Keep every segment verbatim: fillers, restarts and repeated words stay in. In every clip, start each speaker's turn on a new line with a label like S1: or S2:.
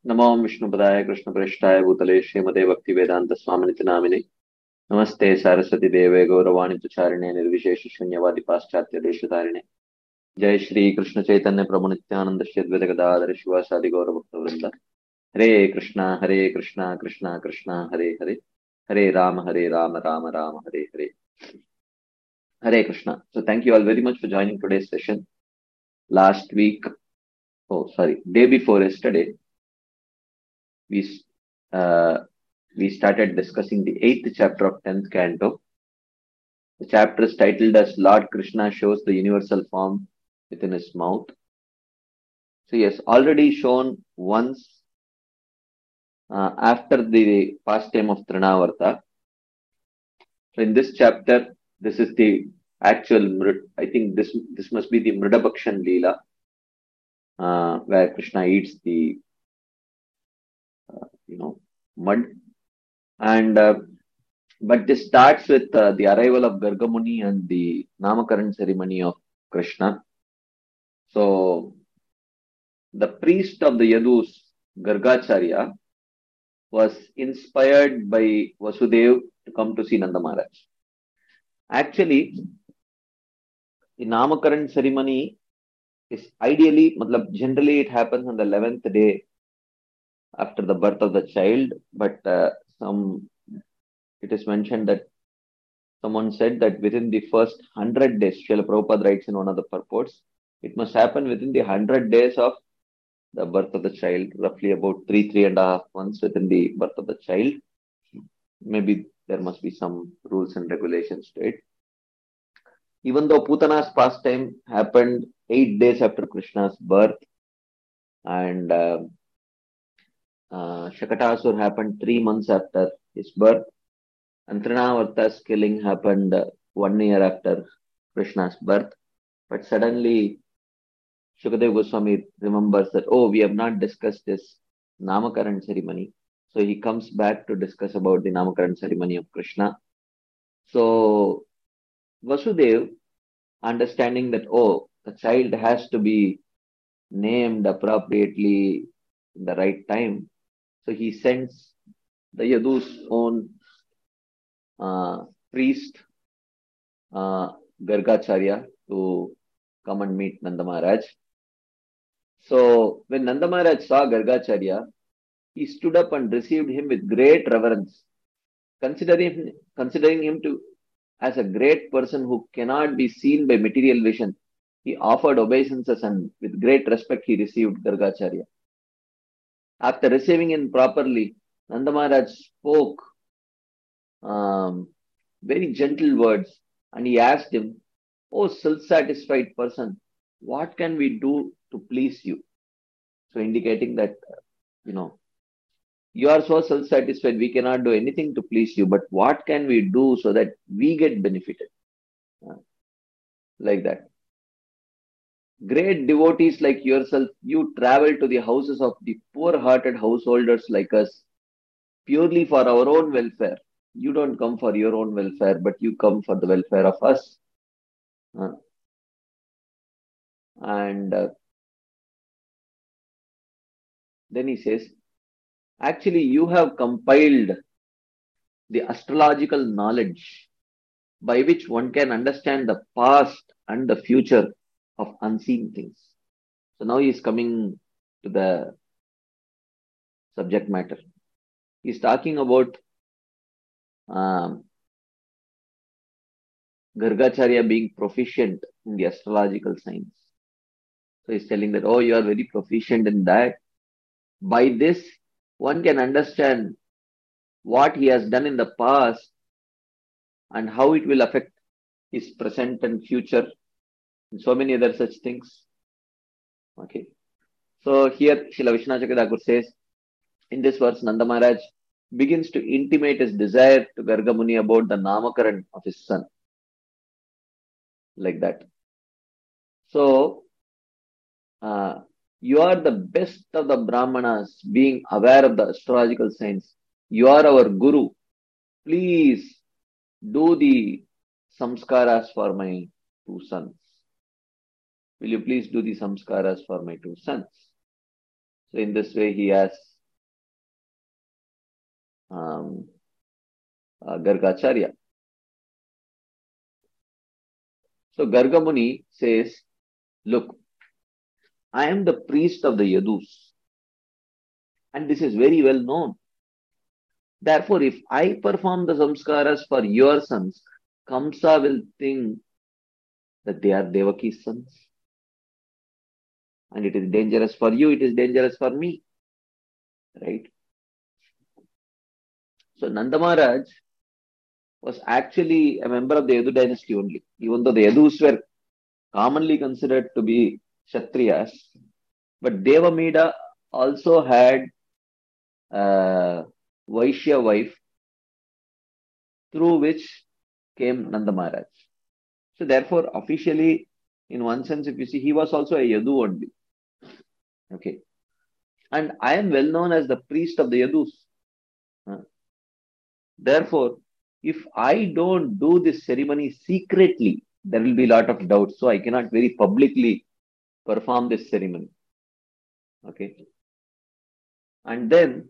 S1: नमो विष्णुपदाय कृष्णप्रेष्ठाय भूतले श्रीमते भक्तिवेदांत स्वामिनिति नामिने नमस्ते सारस्वती देवे गौरवाणी तुचारिणे निर्विशेष शून्यवादी पाश्चात्य देशधारिणे जय श्री कृष्ण चैतन्य प्रभु नित्यानंद श्री अद्वैत गदाधर शिवासादि गौर भक्त वृंद हरे कृष्णा हरे कृष्णा कृष्णा कृष्णा हरे हरे हरे राम हरे Ram Ram Ram Hare Hare Hare Krishna. So thank you all very much for joining today's session. Last week, oh sorry, day before yesterday, we uh, we started discussing the eighth chapter of tenth canto. The chapter is titled as Lord Krishna shows the universal form within his mouth. So he has already shown once uh, after the pastime of Trinavarta. So in this chapter, this is the actual, I think this this must be the Mridabakshan Leela, uh, where Krishna eats the, uh, you know, mud. And uh, but this starts with uh, the arrival of Gargamuni and the Namakaran ceremony of Krishna. So the priest of the Yadus, Gargacharya, was inspired by Vasudev to come to see Nanda Maharaj. Actually, the Namakaran ceremony is ideally, matlab, generally it happens on the eleventh day after the birth of the child, but uh, some it is mentioned that someone said that within the first hundred days, Srila Prabhupada writes in one of the purports, it must happen within the hundred days of the birth of the child, roughly about three, three and a half months within the birth of the child. Maybe there must be some rules and regulations to it. Even though Putana's pastime happened eight days after Krishna's birth, and uh, uh, Shakatasur happened three months after his birth, and Trinavarta's killing happened uh, one year after Krishna's birth. But suddenly, Shukadeva Goswami remembers that, oh, we have not discussed this Namakaran ceremony. So he comes back to discuss about the Namakaran ceremony of Krishna. So Vasudev, understanding that, oh, the child has to be named appropriately in the right time, so he sends the Yadu's own uh, priest, uh, Gargacharya, to come and meet Nanda Maharaj. So when Nanda Maharaj saw Gargacharya, he stood up and received him with great reverence, considering, considering him to as a great person who cannot be seen by material vision. He offered obeisances and with great respect he received Gargacharya. After receiving him properly, Nanda Maharaj spoke um, very gentle words, and he asked him, "Oh, self-satisfied person, what can we do to please you?" So indicating that, you know, you are so self-satisfied, we cannot do anything to please you, but what can we do so that we get benefited? Uh, like that. Great devotees like yourself, you travel to the houses of the poor-hearted householders like us purely for our own welfare. You don't come for your own welfare, but you come for the welfare of us. Uh, and uh, then he says, actually, you have compiled the astrological knowledge by which one can understand the past and the future of unseen things. So now he is coming to the subject matter. He is talking about um, Gargacharya being proficient in the astrological science. So he's telling that, oh, you are very proficient in that. By this, one can understand what he has done in the past and how it will affect his present and future, and so many other such things. Okay. So here, Srila Vishwanath Chakravarti says, in this verse, Nanda Maharaj begins to intimate his desire to Gargamuni about the Namakaran of his son. Like that. So, uh, you are the best of the Brahmanas, being aware of the astrological science. You are our Guru. Please do the samskaras for my two sons. Will you please do the samskaras for my two sons? So in this way, he has um, uh, Gargacharya. So Garga Muni says, look, I am the priest of the Yadus, and this is very well known. Therefore, if I perform the samskaras for your sons, Kamsa will think that they are Devaki's sons. And it is dangerous for you, it is dangerous for me. Right? So Nanda Maharaj was actually a member of the Yadu dynasty only, even though the Yadus were commonly considered to be Kshatriyas. But Devamida also had a Vaishya wife through which came Nanda Maharaj. So therefore, officially, in one sense, if you see, he was also a Yadu only. Okay. And I am well known as the priest of the Yadus. Uh, Therefore, if I don't do this ceremony secretly, there will be a lot of doubts. So I cannot very publicly perform this ceremony. Okay. And then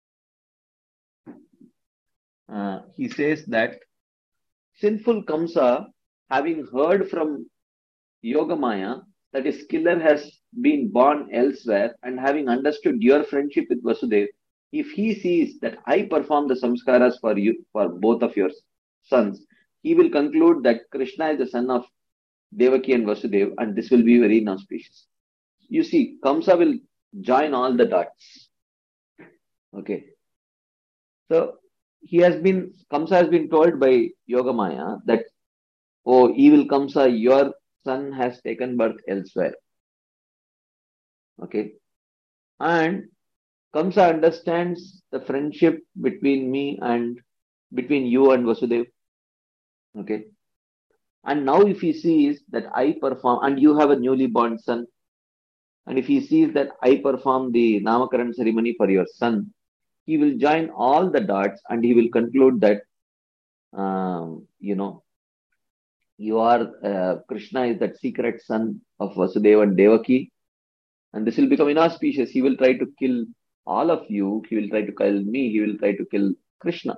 S1: uh, he says that sinful Kamsa, having heard from Yogamaya that his killer has been born elsewhere, and having understood your friendship with Vasudev, if he sees that I perform the samskaras for you, for both of your sons, he will conclude that Krishna is the son of Devaki and Vasudev, and this will be very inauspicious. You see, Kamsa will join all the dots. Okay. So he has been, Kamsa has been told by Yogamaya that, oh, evil Kamsa, your son has taken birth elsewhere. Okay. And Kamsa understands the friendship between me and between you and Vasudev. Okay. And now if he sees that I perform, and you have a newly born son, and if he sees that I perform the Namakaran ceremony for your son, he will join all the dots and he will conclude that, um, you know, you are, uh, Krishna is that secret son of Vasudeva and Devaki, and this will become inauspicious. He will try to kill all of you. He will try to kill me. He will try to kill Krishna.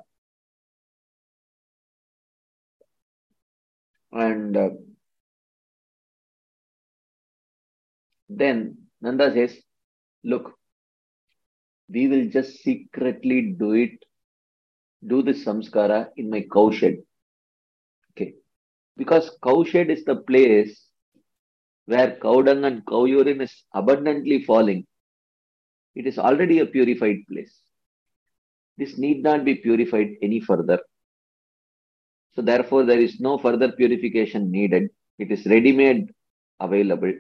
S1: And uh, then Nanda says, look, we will just secretly do it, do this samskara in my cow shed. Okay. Because cow shed is the place where cow dung and cow urine is abundantly falling. It is already a purified place. This need not be purified any further. So therefore, there is no further purification needed. It is ready-made available.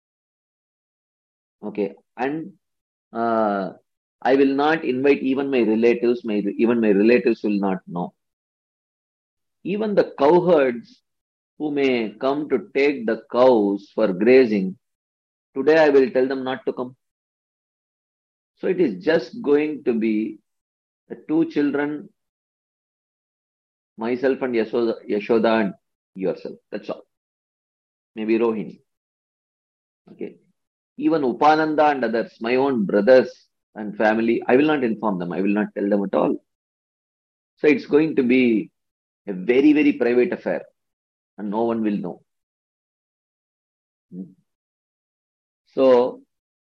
S1: Okay. And uh, I will not invite even my relatives. My, even my relatives will not know. Even the cowherds who may come to take the cows for grazing, today I will tell them not to come. So it is just going to be the two children, myself and Yashoda, Yashoda and yourself. That's all. Maybe Rohini. Okay. Even Upananda and others, my own brothers and family, I will not inform them. I will not tell them at all. So it's going to be a very, very private affair and no one will know. So,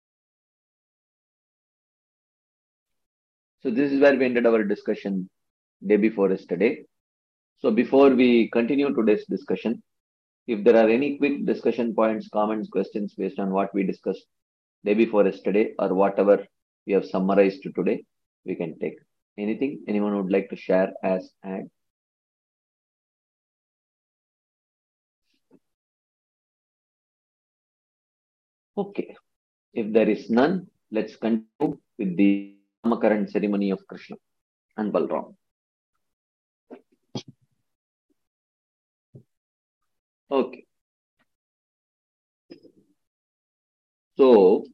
S1: so this is where we ended our discussion day before yesterday. So before we continue today's discussion, if there are any quick discussion points, comments, questions based on what we discussed day before yesterday or whatever we have summarized today, we can take. Anything anyone would like to share as add? Okay. If there is none, let's continue with the Namakaran ceremony of Krishna and Balram. Okay. So,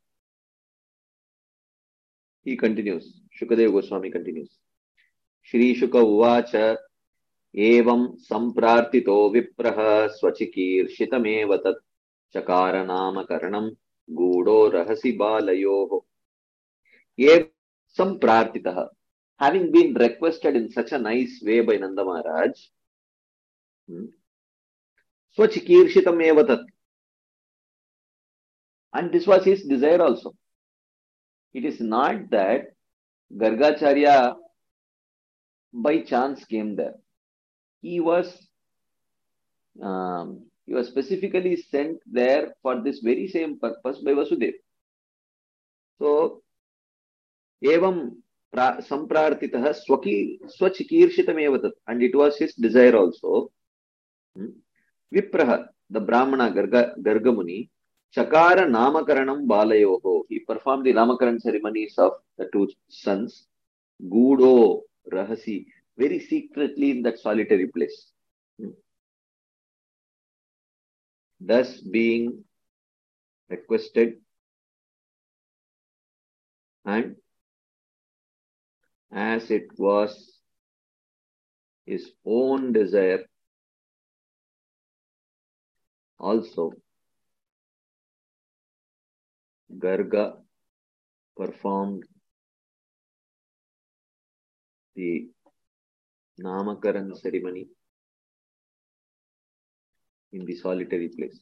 S1: he continues. Shukadeva Goswami continues. Shri Shuka Uvacha Evam Samprartito Vipraha Swachikirshitamev tat Chakara Namakaranam Gudo Rahasi Balayoho Ev Samprartitaha. having been requested in such a nice way by Nanda Maharaj, hmm, Swachikirshhitam eva tat. And this was his desire also. It is not that Gargacharya by chance came there. He was um, he was specifically sent there for this very same purpose by Vasudeva. So, evam pra- samprartitah swaki swachikirshhitam tat. And it was his desire also. Hmm. Vipraha, the Brahmana Garga, Gargamuni, Chakara Namakaranam Balayoho. He performed the Namakaran ceremonies of the two sons, Gudo Rahasi, very secretly in that solitary place. Hmm. Thus being requested and as it was his own desire, also Garga performed the Namakaran ceremony in the solitary place.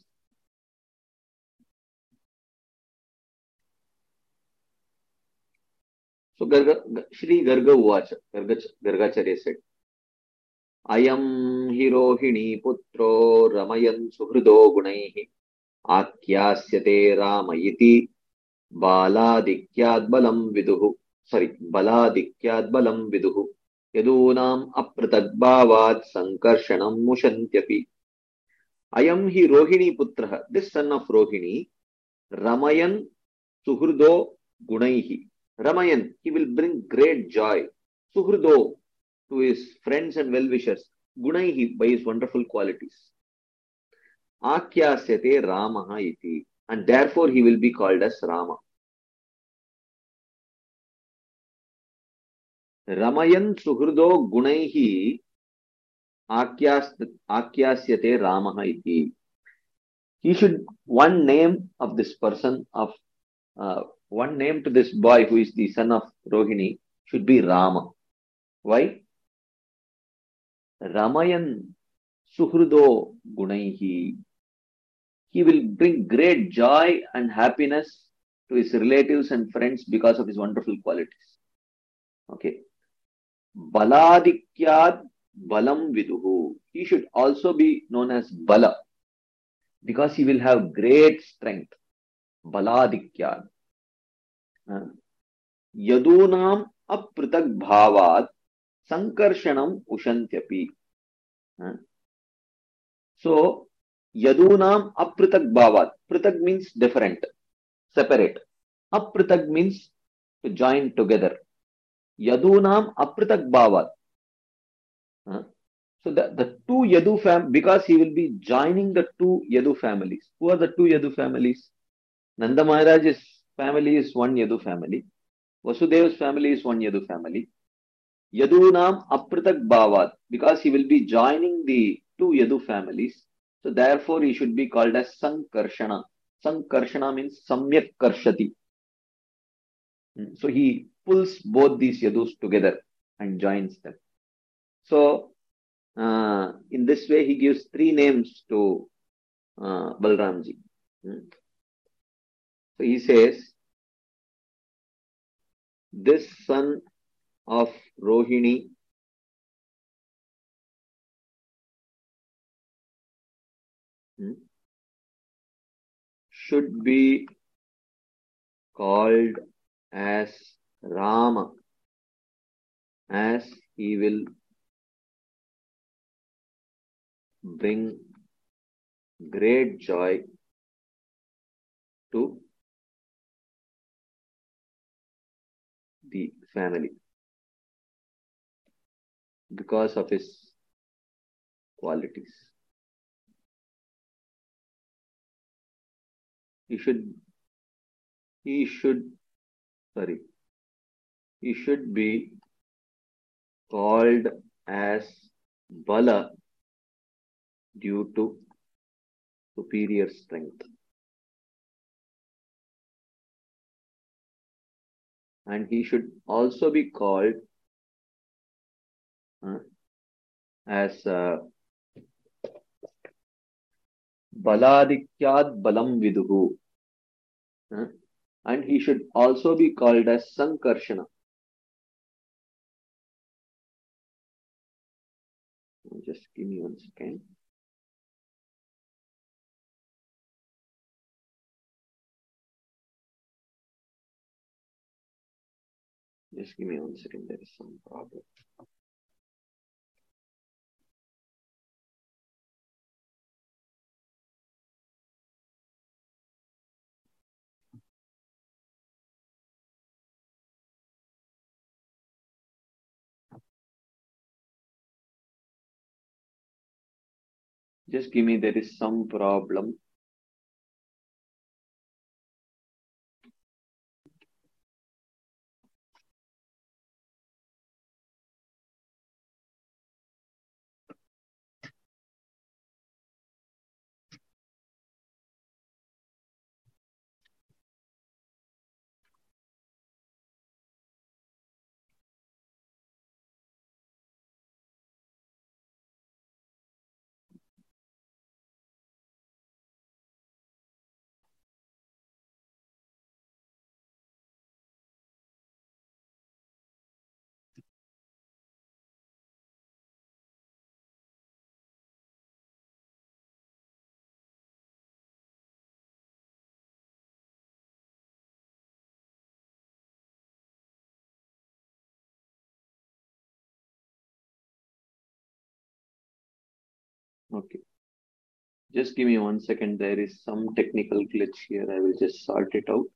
S1: So Garga, Shri Garga Uvacha, Garga, Gargacharya said, Ayam Hirohini Putro Ramayan Suhrido Gunaihi Akyasyate Ramayiti Baladikyad Balam Viduhu. Sorry, Baladikyad Balam Viduhu. Yadunam Apratadbhavad Sankarshanam Mushantyapi. Ayam hi Rohini Putraha. This son of Rohini, Ramayan Suhrido Gunaihi. Ramayan, he will bring great joy. Suhrido, to his friends and well-wishers. Gunaihi, by his wonderful qualities. Akyasyate Ramaha iti. And therefore he will be called as Rama. Ramayan Suhrido Gunaihi Akyasyate Ramaha iti. He should, one name of this person, of uh, one name to this boy who is the son of Rohini should be Rama. Why? Ramayan Suhrido Gunaihi. He will bring great joy and happiness to his relatives and friends because of his wonderful qualities. Okay. Baladikyad Balam Viduhu. He should also be known as Bala because he will have great strength. Baladikyad. Uh, Yadunam Apritak Bhavad Sankarshanam Ushantyapi. Uh, so, Yadunam Apritak Bhavat. Pritak means different, separate. Apritak means to join together. Yadunam Apritak Bhavat. Uh, so, the, the two Yadu fam, because he will be joining the two Yadu families. Who are the two Yadu families? Nanda Maharaj's family is one Yadu family. Vasudeva's family is one Yadu family. Yadunam Apritak Bhavat, because he will be joining the two Yadu families. So therefore he should be called as Sankarshana. Sankarshana means Samyak Karshati. So he pulls both these Yadus together and joins them. So uh, in this way he gives three names to uh, Balramji. So he says, this son of Rohini should be called as Rama, as he will bring great joy to the family because of his qualities. He should, he should, sorry, he should be called as Bala due to superior strength. And he should also be called uh, as uh, Baladikyad Balam Viduhu. uh, and he should also be called as Sankarshana. Just give me one second. Just give me one second. There is some problem. Just give me, there is some problem. Okay. Just give me one second. There is some technical glitch here. I will just sort it out.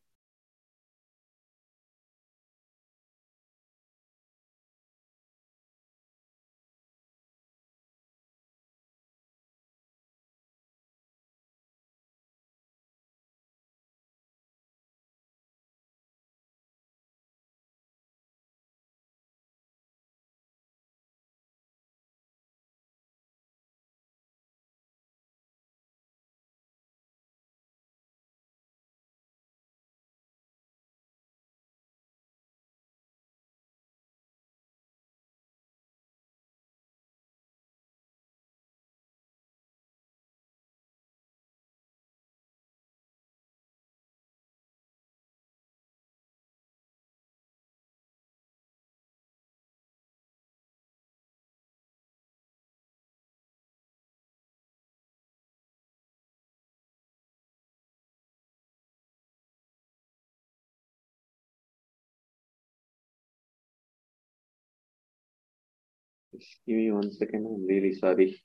S1: Just give me one second. I'm really sorry.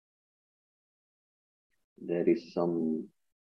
S1: There is some.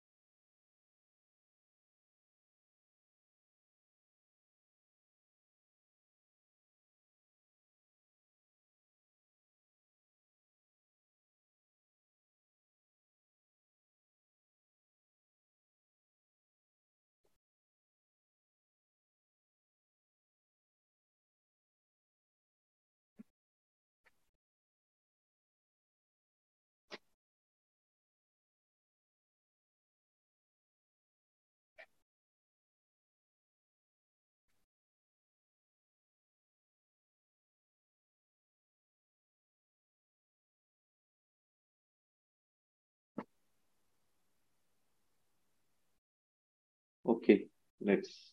S1: Okay. Let's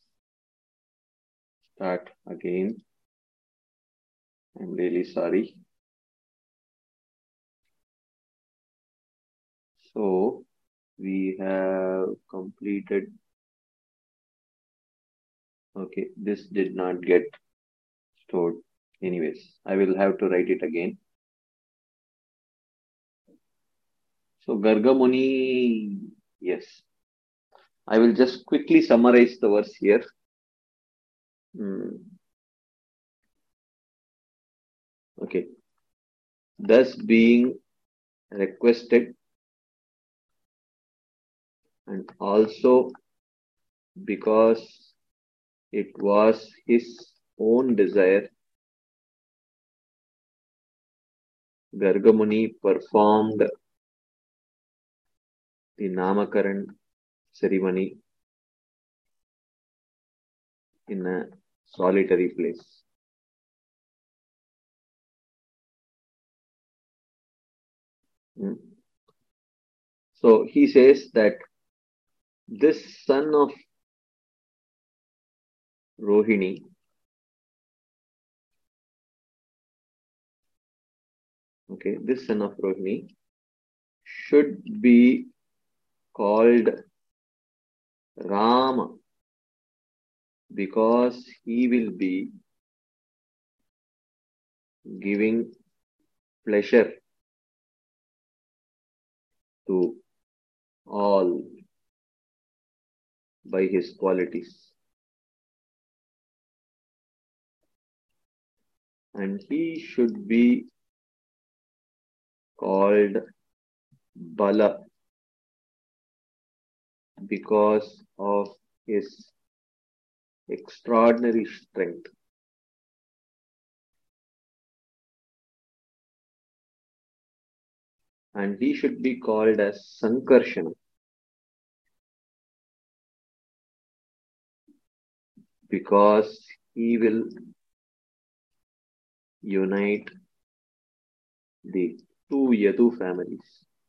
S1: start again. I'm really sorry. So we have completed. Okay. This did not get stored. Anyways, I will have to write it again. So Gargamuni, yes. I will just quickly summarize the verse here. Hmm. Okay. Thus being requested and also because it was his own desire, Gargamuni performed the Namakaran ceremony in a solitary place. Hmm. So he says that this son of Rohini, okay, this son of Rohini should be called Rama because he will be giving pleasure to all by his qualities. And he should be called Bala because of his extraordinary strength. And he should be called as Sankarshana because he will unite the two Yadu families.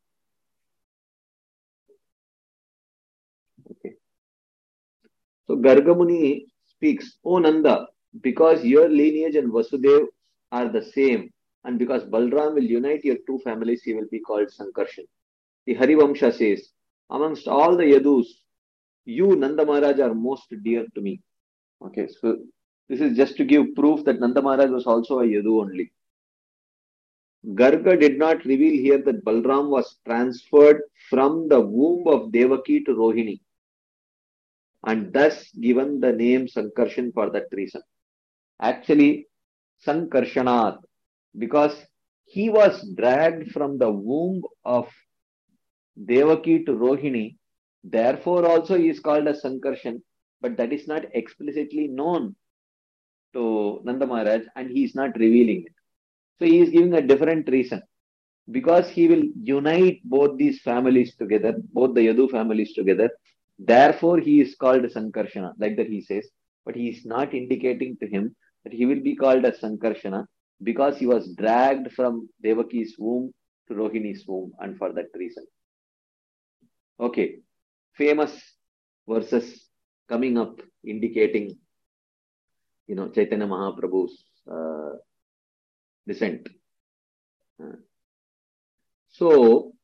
S1: Okay. So Gargamuni speaks, O Nanda, because your lineage and Vasudev are the same, and because Balram will unite your two families, he will be called Sankarshan. The Harivamsha says, amongst all the Yadus, you, Nanda Maharaj, are most dear to me. Okay, so this is just to give proof that Nanda Maharaj was also a Yadu only. Garga did not reveal here that Balram was transferred from the womb of Devaki to Rohini and thus given the name Sankarshan for that reason. Actually, Sankarshanat, because he was dragged from the womb of Devaki to Rohini, therefore also he is called as Sankarshan, but that is not explicitly known to Nanda Maharaj and he is not revealing it. So he is giving a different reason. Because he will unite both these families together, both the Yadu families together, therefore he is called Sankarshana, like that he says, but he is not indicating to him that he will be called as Sankarshana because he was dragged from Devaki's womb to Rohini's womb and for that reason. Okay, famous verses coming up indicating, you know, Chaitanya Mahaprabhu's uh, descent. Uh, so,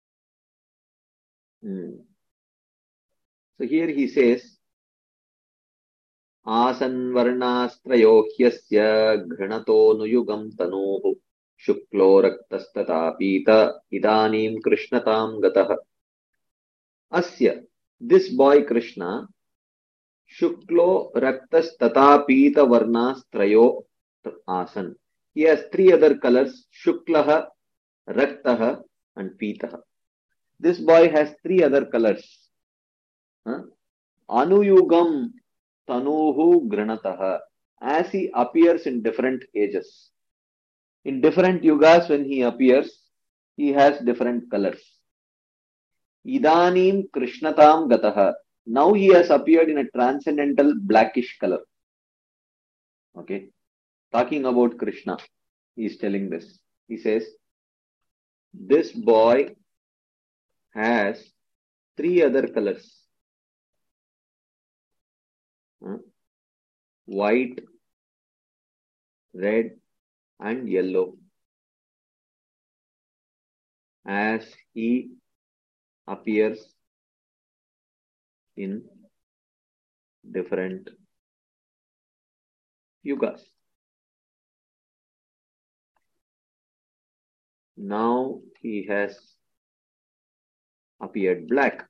S1: hmm, so here he says, आसन् वर्णास्त्रयो ह्यस्य घृणतोऽनुयुगम् तनोः शुक्लो रक्तस्तथा पीत इदानीम् कृष्णताम् गतः. Asya, this boy Krishna, Shuklo Raktas Pita Varnas Trayo Asan. He has three other colors, Shuklaha, Raktaha and Pitaha. This boy has three other colors. Huh? Anuyugam Tanuhu Granataha. As he appears in different ages. In different yugas when he appears, he has different colors. Idanim Krishnatam Gataha. Now he has appeared in a transcendental blackish color. Okay. Talking about Krishna, he is telling this. He says, this boy has three other colors. Huh? White, red, and yellow. As he appears in different yugas. Now he has appeared black.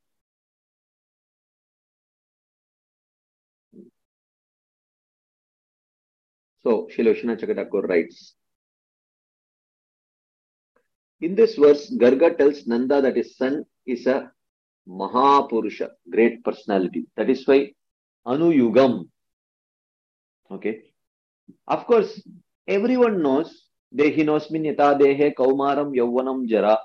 S1: So, Srila Vishwanath Chakravarti writes, in this verse, Garga tells Nanda that his son is a Mahapurusha, great personality. That is why Anuyugam. Okay. Of course, everyone knows Dehinosmin yata dehe kaumaram yauvanam jara.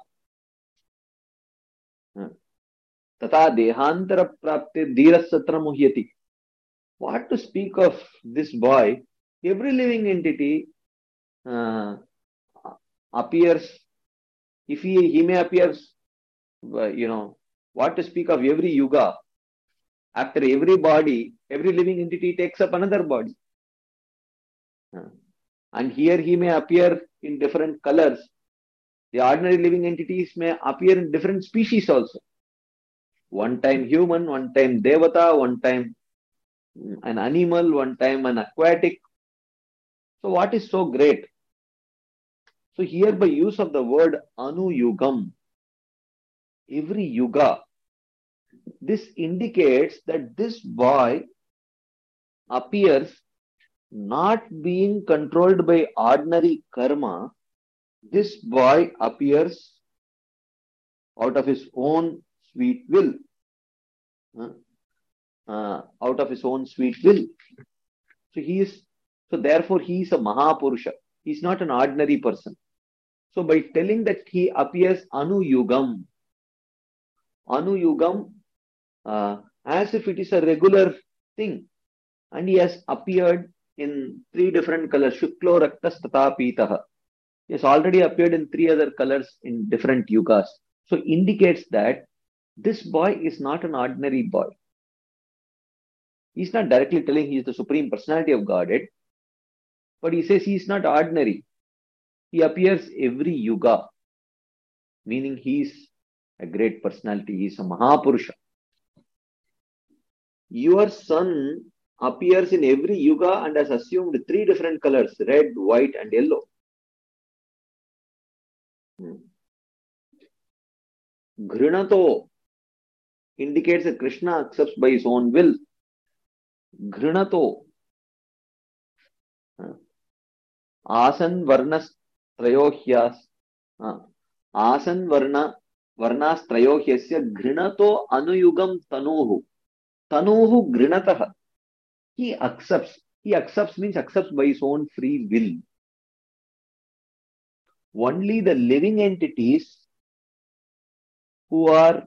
S1: Tata dehantara prapte dhirasatra muhyati. What to speak of this boy? Every living entity uh, appears If he, he may appear, uh, you know, what to speak of every yuga, after every body, every living entity takes up another body. Uh, and here he may appear in different colors. The ordinary living entities may appear in different species also. One time human, one time devata, one time an animal, one time an aquatic. So what is so great? So here by use of the word anuyugam, every yuga, this indicates that this boy appears not being controlled by ordinary karma. This boy appears out of his own sweet will. Uh, uh, out of his own sweet will. So he is, so therefore he is a Mahapurusha. He is not an ordinary person. So by telling that he appears Anuyugam, Anuyugam, uh, as if it is a regular thing, and he has appeared in three different colors, Shuklo Raktas Tata Pitaha. He has already appeared in three other colors in different yugas. So indicates that this boy is not an ordinary boy. He's not directly telling he is the Supreme Personality of Godhead, but he says he is not ordinary. He appears every yuga, meaning he is a great personality. He is a Mahapurusha. Your son appears in every yuga and has assumed three different colors, red, white and yellow. Hmm. Ghrinato indicates that Krishna accepts by his own will. Ghrinato. Asan varnas trayohyas. Asan varna varnas trayohyasya ghrinato anuyugam tanuhu. Tanuhu grinataha. He accepts. He accepts means accepts by his own free will. Only the living entities who are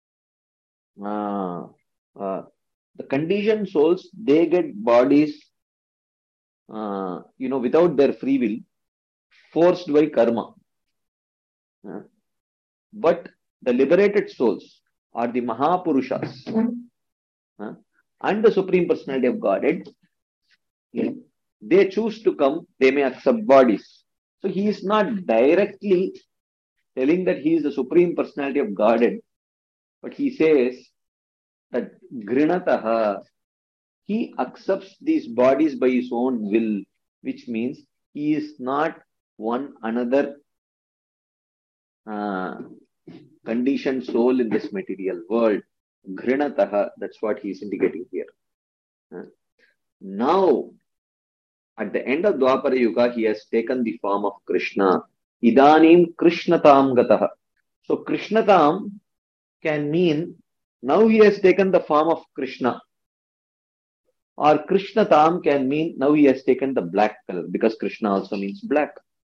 S1: uh, uh, the conditioned souls, they get bodies, uh, you know, without their free will, forced by karma. Uh, but the liberated souls are the Mahapurushas uh, and the Supreme Personality of Godhead. They choose to come, they may accept bodies. So he is not directly telling that he is the Supreme Personality of Godhead, but he says that Grinataha, he accepts these bodies by his own will, which means he is not one another uh, conditioned soul in this material world. Grinataha, that's what he is indicating here. Uh, now, at the end of Dwapara Yuga, he has taken the form of Krishna. Idanim Krishnatam Gataha. So Krishnatam can mean now he has taken the form of Krishna. Or Krishnatam can mean now he has taken the black color, because Krishna also means black.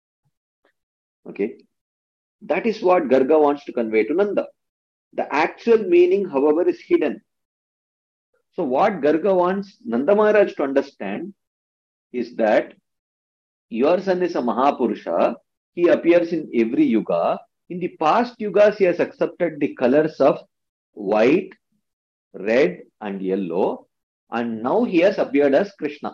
S1: Okay. That is what Garga wants to convey to Nanda. The actual meaning, however, is hidden. So what Garga wants Nanda Maharaj to understand is that your son is a Mahapurusha. He appears in every yuga. In the past yugas, he has accepted the colors of white, red and yellow. And now he has appeared as Krishna.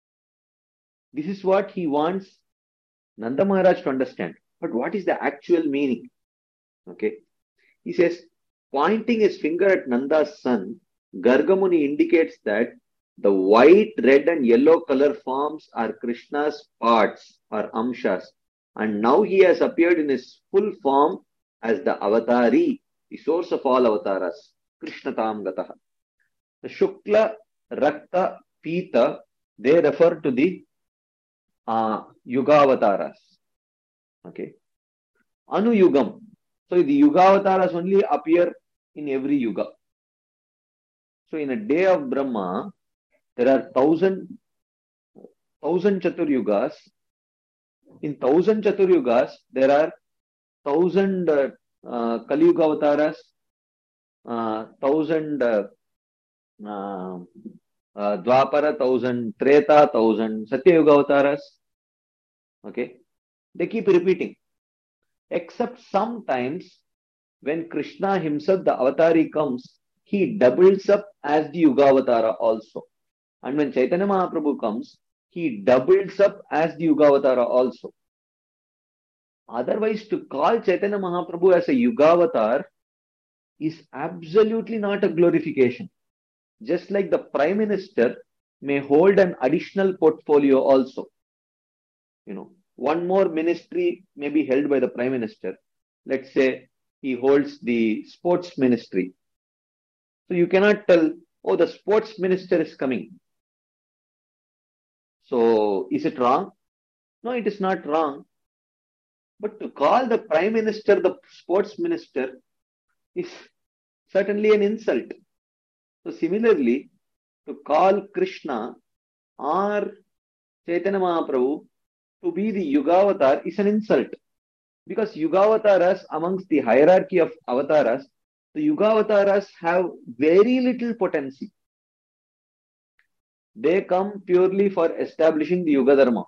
S1: This is what he wants Nanda Maharaj to understand. But what is the actual meaning? Okay. He says, pointing his finger at Nanda's son, Gargamuni indicates that the white, red and yellow color forms are Krishna's parts or amshas. And now he has appeared in his full form as the avatari, the source of all avatars, Krishnatam Gataha. The Shukla, Rakta, Pita, they refer to the uh, Yuga avatars. Okay. Anuyugam. So the Yuga avatars only appear in every Yuga. So in a day of Brahma, there are thousand, thousand Chatur Yugas. In thousand Chatur Yugas, there are thousand uh, uh, Kali Yuga avatars, uh, thousand uh, uh, uh, Dwapara, thousand Treta, thousand Satya Yuga avatars. Okay. They keep repeating. Except sometimes when Krishna himself, the avatari comes, he doubles up as the Yugavatara also. And when Chaitanya Mahaprabhu comes, he doubles up as the Yugavatara also. Otherwise, to call Chaitanya Mahaprabhu as a Yugavatar is absolutely not a glorification. Just like the Prime Minister may hold an additional portfolio also. You know, one more ministry may be held by the Prime Minister. Let's say he holds the sports ministry. So you cannot tell, oh, the sports minister is coming. So is it wrong? No, it is not wrong. But to call the Prime Minister the sports minister is certainly an insult. So similarly, to call Krishna or Chaitanya Mahaprabhu to be the Yugavatar is an insult. Because Yugavataras, amongst the hierarchy of avatars, the Yugavataras have very little potency. They come purely for establishing the Yuga Dharma.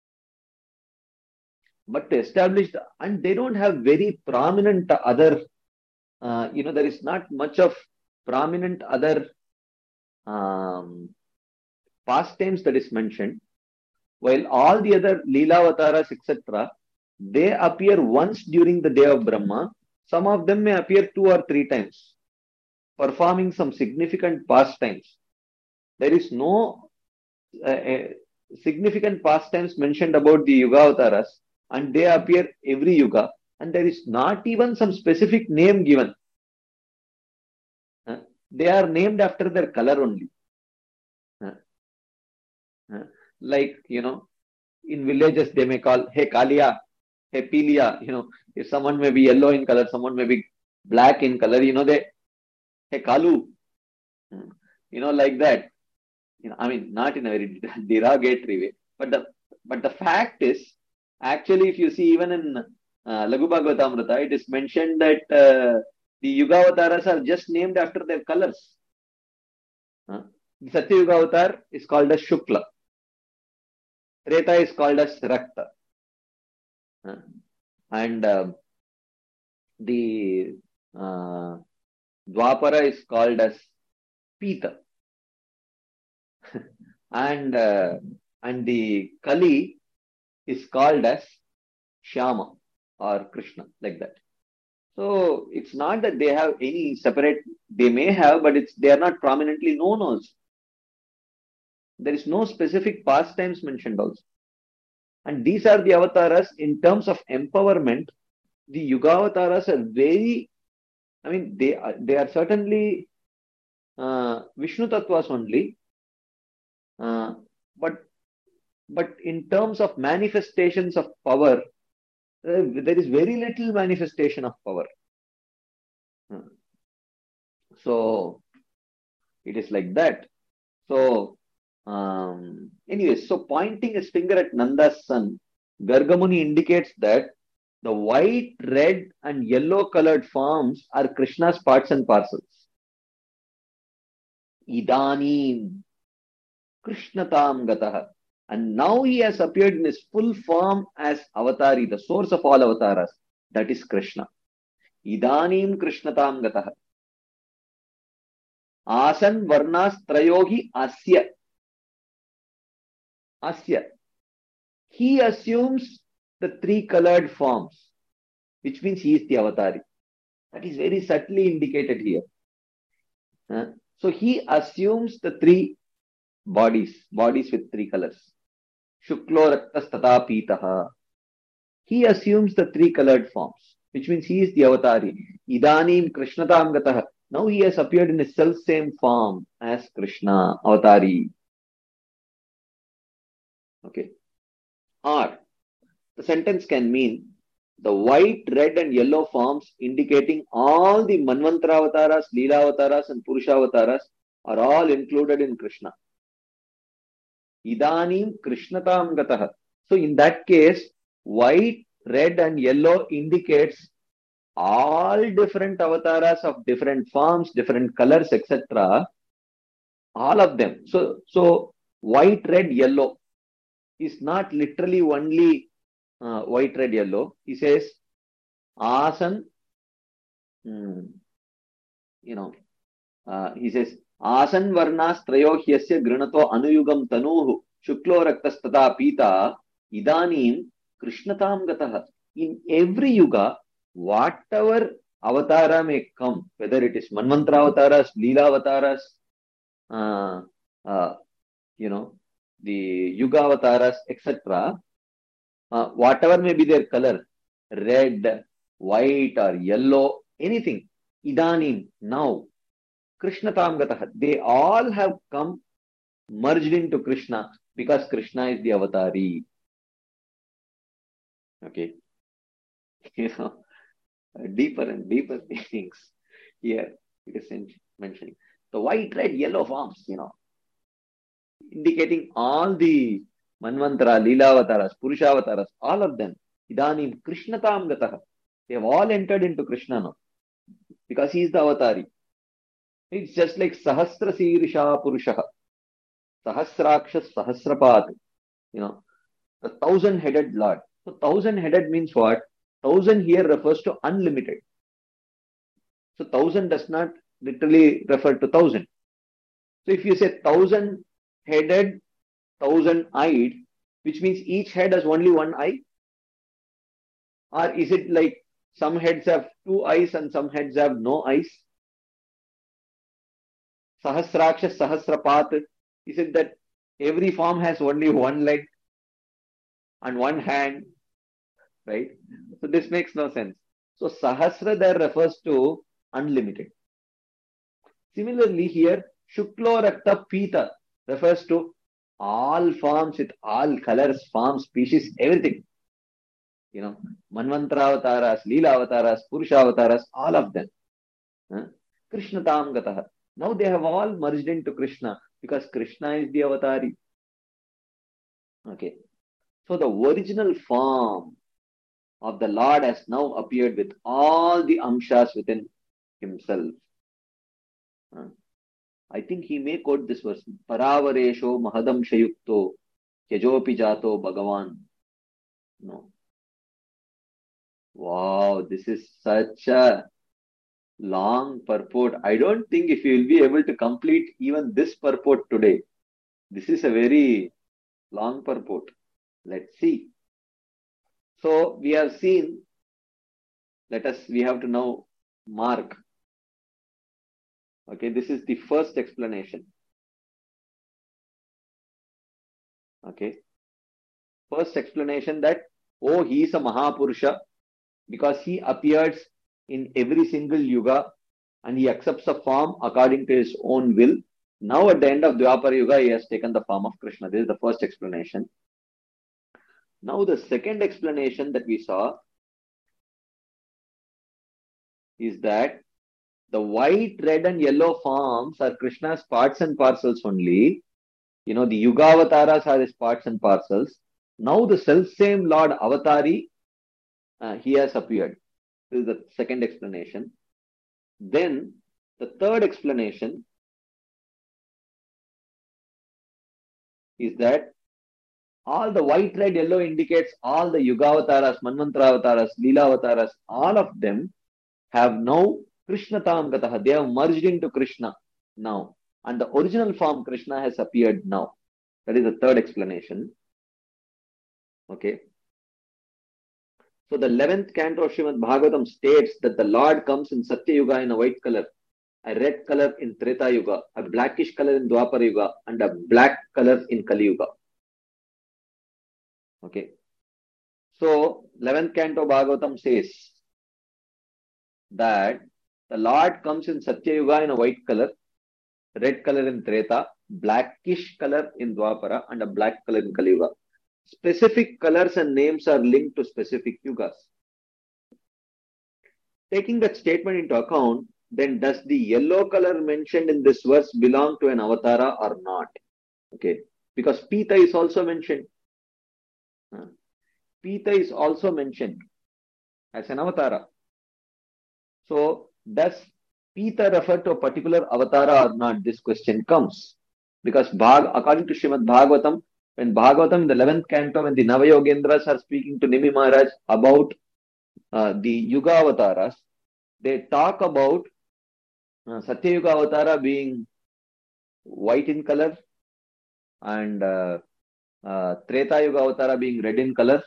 S1: But to establish, the, and they don't have very prominent other, uh, you know, there is not much of prominent other um, pastimes that is mentioned. While all the other Leela Avataras, et cetera, they appear once during the day of Brahma. Some of them may appear two or three times, performing some significant pastimes. There is no uh, uh, significant pastimes mentioned about the Yuga Avataras, and they appear every Yuga, and there is not even some specific name given. Uh, they are named after their color only. Uh, uh, like, you know, in villages they may call, hey Kalia, hey Pilia, you know, if someone may be yellow in color, someone may be black in color, you know, they, hey Kalu, you know, like that. You know, I mean, not in a very derogatory way, but the but the fact is, actually, if you see even in uh, Laghu Bhagavatamrita, it is mentioned that uh, the Yugavataras are just named after their colors. Uh, the Satya Yuga Avatar is called as Shukla. Treta is called as Rakta. Uh, and uh, the uh, Dwapara is called as Pita. and uh, and the Kali is called as Shyama or Krishna, like that. So it's not that they have any separate, they may have, but it's they are not prominently known also. There is no specific pastimes mentioned also. And these are the avatars in terms of empowerment. The Yuga avatars are very, I mean, they are, they are certainly uh, Vishnu Tattvas only. Uh, but but in terms of manifestations of power, uh, there is very little manifestation of power. Uh, so it is like that. So um, anyway, so pointing his finger at Nanda's son, Gargamuni indicates that the white, red, and yellow colored forms are Krishna's parts and parcels. Idanim Krishnatam Gataha. And now he has appeared in his full form as Avatari, the source of all avatars. That is Krishna. Idanim Krishnatam Gataha. Asan Varnas Trayogi Asya. Asya. He assumes the three colored forms, which means he is the Avatari. That is very subtly indicated here. Uh, so he assumes the three bodies, bodies with three colors. Shuklo Raktas Tata Pitaha. He assumes the three colored forms, which means he is the Avatari. Idanim Krishnatam Gataha. Now he has appeared in his self-same form as Krishna, Avatari. Okay. Or the sentence can mean the white, red and yellow forms indicating all the Manvantara Avataras, Leela Avataras and Purusha Avataras are all included in Krishna. Idanim Krishnatam Gataha. So in that case, white, red and yellow indicates all different avatars of different forms, different colors, et cetera. All of them. So, so white, red, yellow is not literally only uh, white, red, yellow. He says Asan, hmm, you know, uh, he says, Asan varnas trayo hyasya grinato anuyugam tanuhu shuklo raktastata pita idanim krishnatam gatah. In every yuga, whatever avatara may come, whether it is Manvantra avataras, Leela avataras, uh, uh, you know, the yuga avataras, et cetera, uh, whatever may be their color, red, white or yellow, anything, idanim, now, Krishna Tamgatah, they all have come merged into Krishna because Krishna is the avatari. Okay. You know, deeper and deeper meanings here it is mentioning. The white, red, yellow forms, you know, indicating all the Manvantara, Leela avataras, Purusha avataras, all of them. Idanim Krishna Tamgatah. They have all entered into Krishna now because he is the avatari. It's just like Sahasra Sirisha Purusha. Sahasrakshas Sahasrapat. You know, the thousand headed Lord. So thousand headed means what? Thousand here refers to unlimited. So thousand does not literally refer to thousand. So if you say thousand headed, thousand eyed, which means each head has only one eye? Or is it like some heads have two eyes and some heads have no eyes? Sahasraksha, Sahasrapat. Is it that every form has only one leg and one hand? Right? So this makes no sense. So Sahasra there refers to unlimited. Similarly here, Shuklo Rakta Pita refers to all forms with all colors, forms, species, everything. You know, Manvantra avataras, Leela avataras, Purusha avataras, all of them. Huh? Krishna Tam Gatah. Now they have all merged into Krishna because Krishna is the avatari. Okay. So the original form of the Lord has now appeared with all the amshas within himself. Huh? I think he may quote this verse. Paravaresho mahadam shayukto yajopi jato bhagavan. No. Wow, this is such a long purport. I don't think if you will be able to complete even this purport today. This is a very long purport. Let's see. So we have seen, let us, we have to now mark. Okay, this is the first explanation. Okay. First explanation that, oh, he is a Mahapurusha because he appears in every single yuga and he accepts a form according to his own will. Now at the end of Dwapara Yuga, he has taken the form of Krishna. This is the first explanation. Now the second explanation that we saw is that the white, red and yellow forms are Krishna's parts and parcels only. You know, the Yuga avatars are his parts and parcels. Now the self-same Lord Avatari, uh, he has appeared. This is the second explanation. Then the third explanation is that all the white, red, yellow indicates all the Yuga avatars, Manvantra avatars, Leela avatars, all of them have now Krishna Tam Gatah. They have merged into Krishna now. And the original form Krishna has appeared now. That is the third explanation. Okay. So the eleventh canto of Srimad Bhagavatam states that the Lord comes in Satya Yuga in a white color, a red color in Treta Yuga, a blackish color in Dwapara Yuga, and a black color in Kali Yuga. Okay. So eleventh canto Bhagavatam says that the Lord comes in Satya Yuga in a white color, red color in Treta, blackish color in Dwapara, and a black color in Kali Yuga. Specific colors and names are linked to specific yugas. Taking that statement into account, then does the yellow color mentioned in this verse belong to an avatara or not? Okay, because Pita is also mentioned. Uh, Pita is also mentioned as an avatara. So, does Pita refer to a particular avatara or not? This question comes. Because Bhag, according to Srimad Bhagavatam, when Bhagavatam in the eleventh canto, when the Navayogendras are speaking to Nimi Maharaj about uh, the Yuga avatars, they talk about uh, Satya Yuga avatara being white in color, and uh, uh, Treta Yuga avatara being red in color,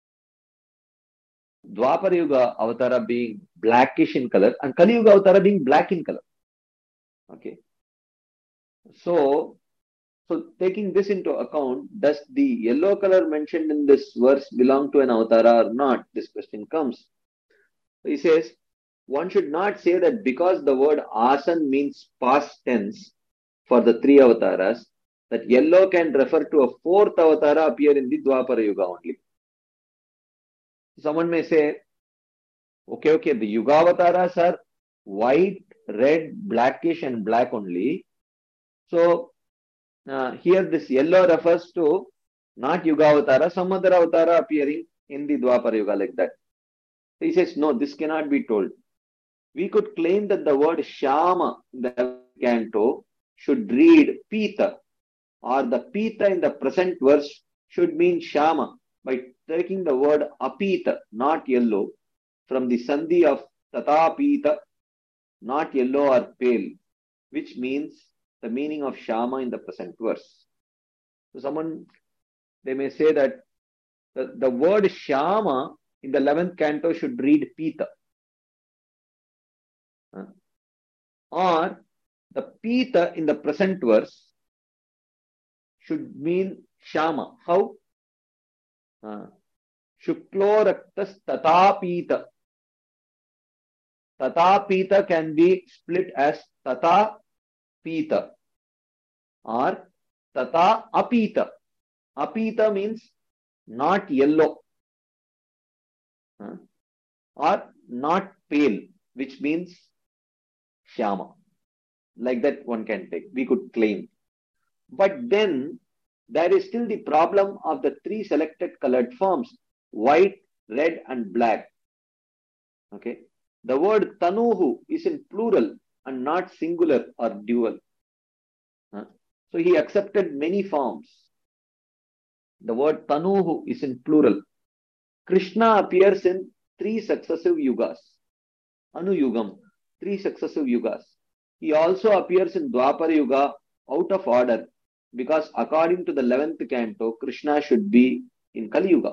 S1: Dwapara Yuga avatara being blackish in color, and Kali Yuga avatara being black in color. Okay. So, so taking this into account, does the yellow color mentioned in this verse belong to an avatara or not? This question comes. He says, one should not say that because the word asan means past tense for the three avatars, that yellow can refer to a fourth avatara appear in the Dwapara Yuga only. Someone may say, okay, okay, the Yuga avatars are white, red, blackish, and black only. So, uh, here this yellow refers to not Yuga avatara, some other avatara appearing in the Dwapara Yuga like that. He says, no, this cannot be told. We could claim that the word Shama in the canto should read Pita, or the Pita in the present verse should mean Shama by taking the word Apita, not yellow, from the Sandhi of Tatapita, not yellow or pale, which means the meaning of Shama in the present verse. So someone, they may say that the, the word Shama in the eleventh canto should read Pita. Uh, or the Pita in the present verse should mean Shama. How? Uh, Shukloraktas Tatapita. Tatapita can be split as Tata Pita or Tata Apita. Apita means not yellow uh, or not pale, which means Shama. Like that one can take. We could claim. But then there is still the problem of the three selected colored forms, white, red, and black. Okay. The word Tanuhu is in plural and not singular or dual. Huh? So he accepted many forms. The word Tanuhu is in plural. Krishna appears in three successive yugas. Anu Yugam, three successive yugas. He also appears in Dwapara Yuga out of order, because according to the eleventh canto, Krishna should be in Kali Yuga.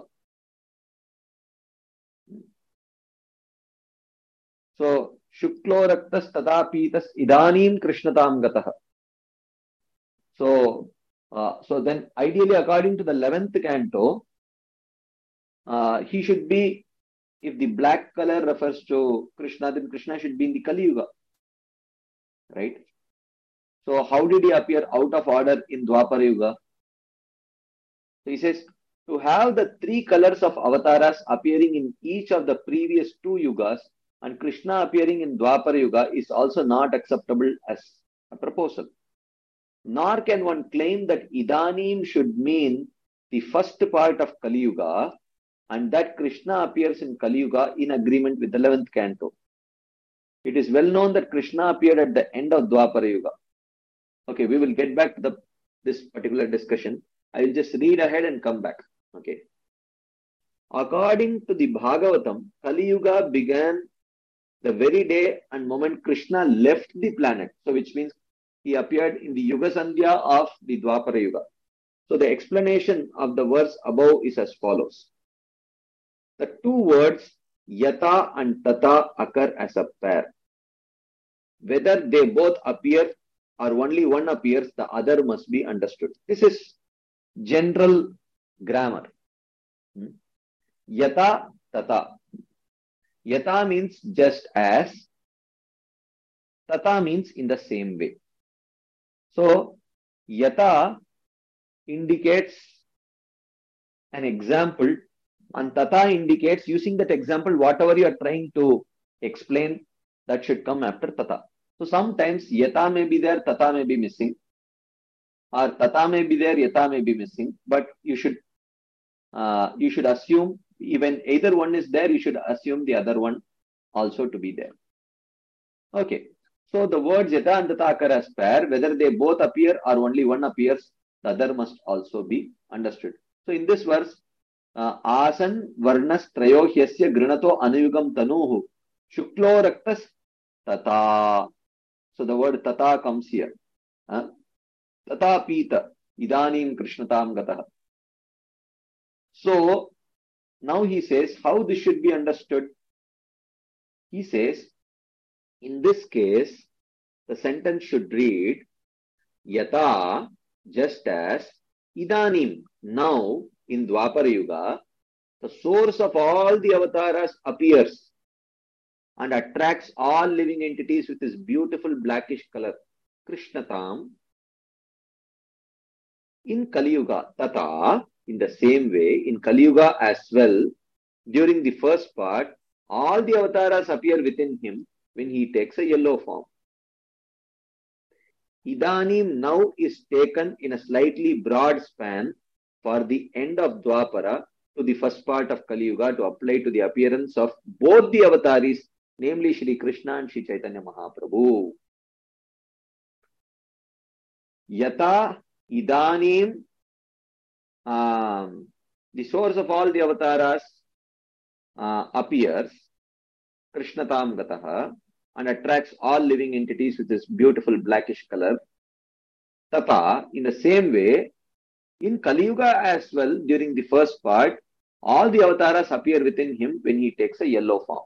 S1: So, Shuklo Raktas Tadapitas Idanim Krishnatam Gataha. So, uh, so then ideally according to the eleventh canto, uh, he should be, if the black color refers to Krishna, then Krishna should be in the Kali Yuga. Right? So how did he appear out of order in Dwapara Yuga? So he says, to have the three colors of avatars appearing in each of the previous two yugas and Krishna appearing in Dwapara Yuga is also not acceptable as a proposal. Nor can one claim that Idanim should mean the first part of Kali Yuga and that Krishna appears in Kali Yuga in agreement with the eleventh canto. It is well known that Krishna appeared at the end of Dwapara Yuga. Okay, we will get back to the, this particular discussion. I will just read ahead and come back. Okay. According to the Bhagavatam, Kali Yuga began the very day and moment Krishna left the planet. So which means he appeared in the Yuga Sandhya of the Dwapara Yuga. So the explanation of the verse above is as follows. The two words Yata and Tata occur as a pair. Whether they both appear or only one appears, the other must be understood. This is general grammar. Yata, Tata. Yata means just as. Tata means in the same way. So, Yata indicates an example and Tata indicates, using that example, whatever you are trying to explain, that should come after Tata. So sometimes Yata may be there, Tata may be missing, or Tata may be there, Yata may be missing, but you should uh, you should assume even either one is there, you should assume the other one also to be there. Okay, so the words Yata and Tata occur as pair, whether they both appear or only one appears, the other must also be understood. So in this verse, uh, Asan Varnas Trayohyasya Grinato Anuyugam Tanuhu Shuklo Raktas Tata. So the word Tata comes here. Uh, Tata Pita Idanim Krishnatam Gataha. So now he says how this should be understood. He says, in this case, the sentence should read Yata, just as Idanim, now in Dwapara Yuga, the source of all the avatars appears and attracts all living entities with his beautiful blackish color, Krishnatam. In Kali Yuga, Tata, in the same way, in Kali Yuga as well, during the first part, all the avatars appear within him when he takes a yellow form. Idanim now is taken in a slightly broad span for the end of Dwapara to the first part of Kali Yuga to apply to the appearance of both the avataris, namely Shri Krishna and Shri Chaitanya Mahaprabhu. Yata Idanim, um, the source of all the avatars uh, appears, Krishnatam Gataha, and attracts all living entities with this beautiful blackish color. Tata, in the same way, in Kali Yuga as well, during the first part, all the avatars appear within him when he takes a yellow form.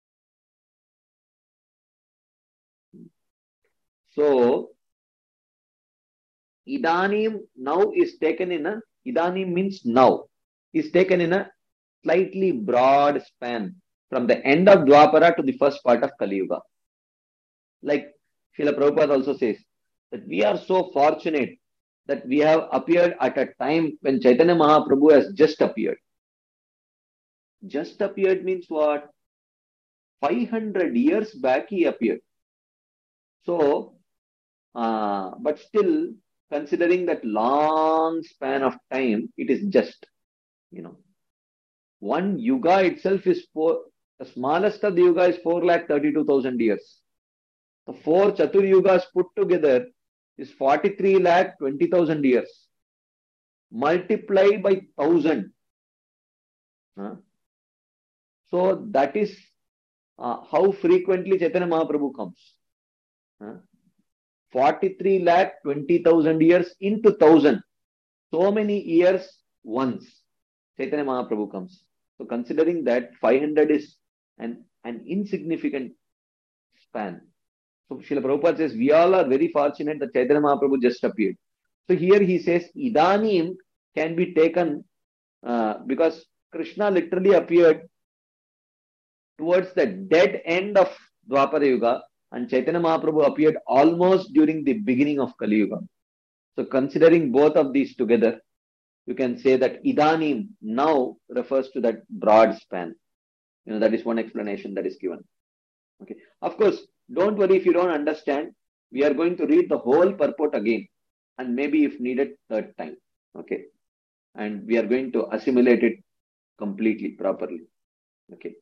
S1: So, Idanim now is taken in a, Idanim means now, is taken in a slightly broad span from the end of Dwapara to the first part of Kali Yuga. Like Srila Prabhupada also says, that we are so fortunate that we have appeared at a time when Chaitanya Mahaprabhu has just appeared. Just appeared means what? five hundred years back he appeared. So, uh, but still, considering that long span of time, it is just, you know, one yuga itself is four, the smallest of the yuga is four lakh thirty-two thousand years. The four Chatur yugas put together is forty-three lakh twenty thousand years. Multiply by thousand. Huh? So that is uh, how frequently Chaitanya Mahaprabhu comes. Huh? forty-three lakh twenty thousand years into thousand. So many years once Chaitanya Mahaprabhu comes. So considering that five hundred is an, an insignificant span. So Srila Prabhupada says, we all are very fortunate that Chaitanya Mahaprabhu just appeared. So here he says, Idanim can be taken uh, because Krishna literally appeared towards the dead end of Dwapara Yuga and Chaitanya Mahaprabhu appeared almost during the beginning of Kali Yuga. So considering both of these together, you can say that Idanim now refers to that broad span. You know, that is one explanation that is given. Okay. Of course, don't worry if you don't understand. We are going to read the whole purport again and maybe if needed, third time. Okay. And we are going to assimilate it completely, properly. Okay.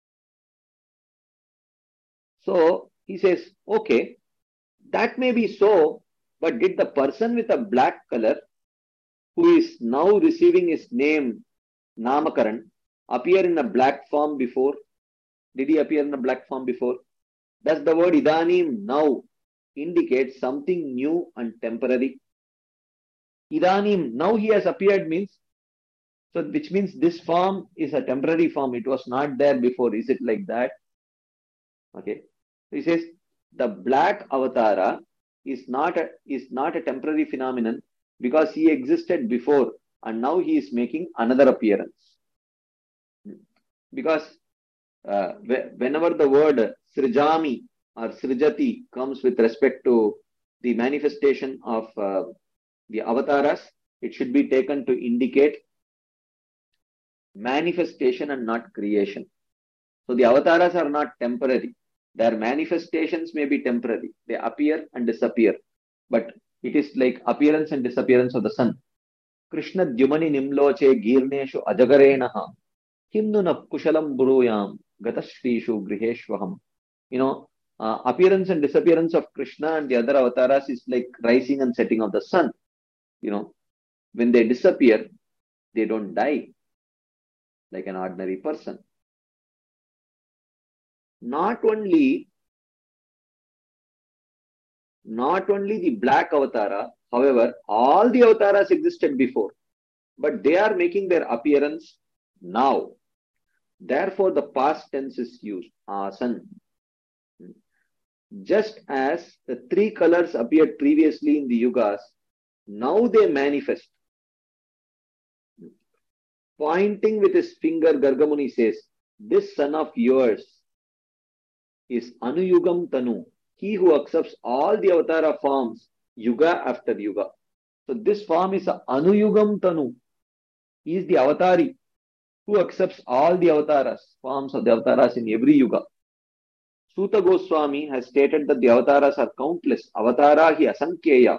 S1: So he says, okay, that may be so, but did the person with a black color who is now receiving his name, Namakaran, appear in a black form before? Did he appear in a black form before? Does the word Idanim now indicate something new and temporary? Idanim, now he has appeared means, so which means this form is a temporary form. It was not there before. Is it like that? Okay. He says the black avatara is not a, is not a temporary phenomenon because he existed before and now he is making another appearance. Because uh, whenever the word Srijami or Srijati comes with respect to the manifestation of uh, the avatars, it should be taken to indicate manifestation and not creation. So the avatars are not temporary. Their manifestations may be temporary. They appear and disappear. But it is like appearance and disappearance of the sun. Krishna Dyumani Nimloche Girneshu Ajagarenaha Himnuna Kushalam Buruyam Gatashrishu Griheshwaham. You know, uh, appearance and disappearance of Krishna and the other avatars is like rising and setting of the sun. You know, when they disappear, they don't die. like an ordinary person. Not only, not only the black avatara, however, all the avatars existed before, but they are making their appearance now. Therefore, the past tense is used, asan. Just as the three colors appeared previously in the yugas, now they manifest. Pointing with his finger, Gargamuni says, this son of yours is Anuyugam Tanu, he who accepts all the avatara forms, yuga after yuga. So this form is a Anuyugam Tanu. He is the avatari who accepts all the avatars, forms of the avatars in every yuga. Suta Goswami has stated that the avatars are countless. Avatara hi asankyeya.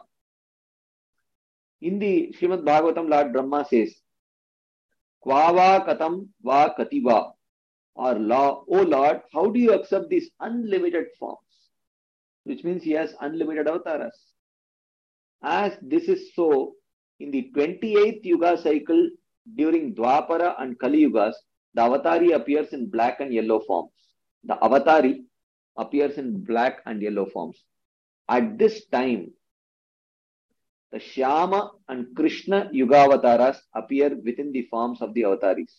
S1: In the Srimad Bhagavatam, Lord Brahma says, Kvava katam va kativa. Or law, O Lord, how do you accept these unlimited forms? Which means he has unlimited avatars. As this is so, in the twenty-eighth Yuga cycle during Dwapara and Kali Yugas, the avatari appears in black and yellow forms. The avatari appears in black and yellow forms. At this time, the Shyama and Krishna Yugavataras appear within the forms of the avataris.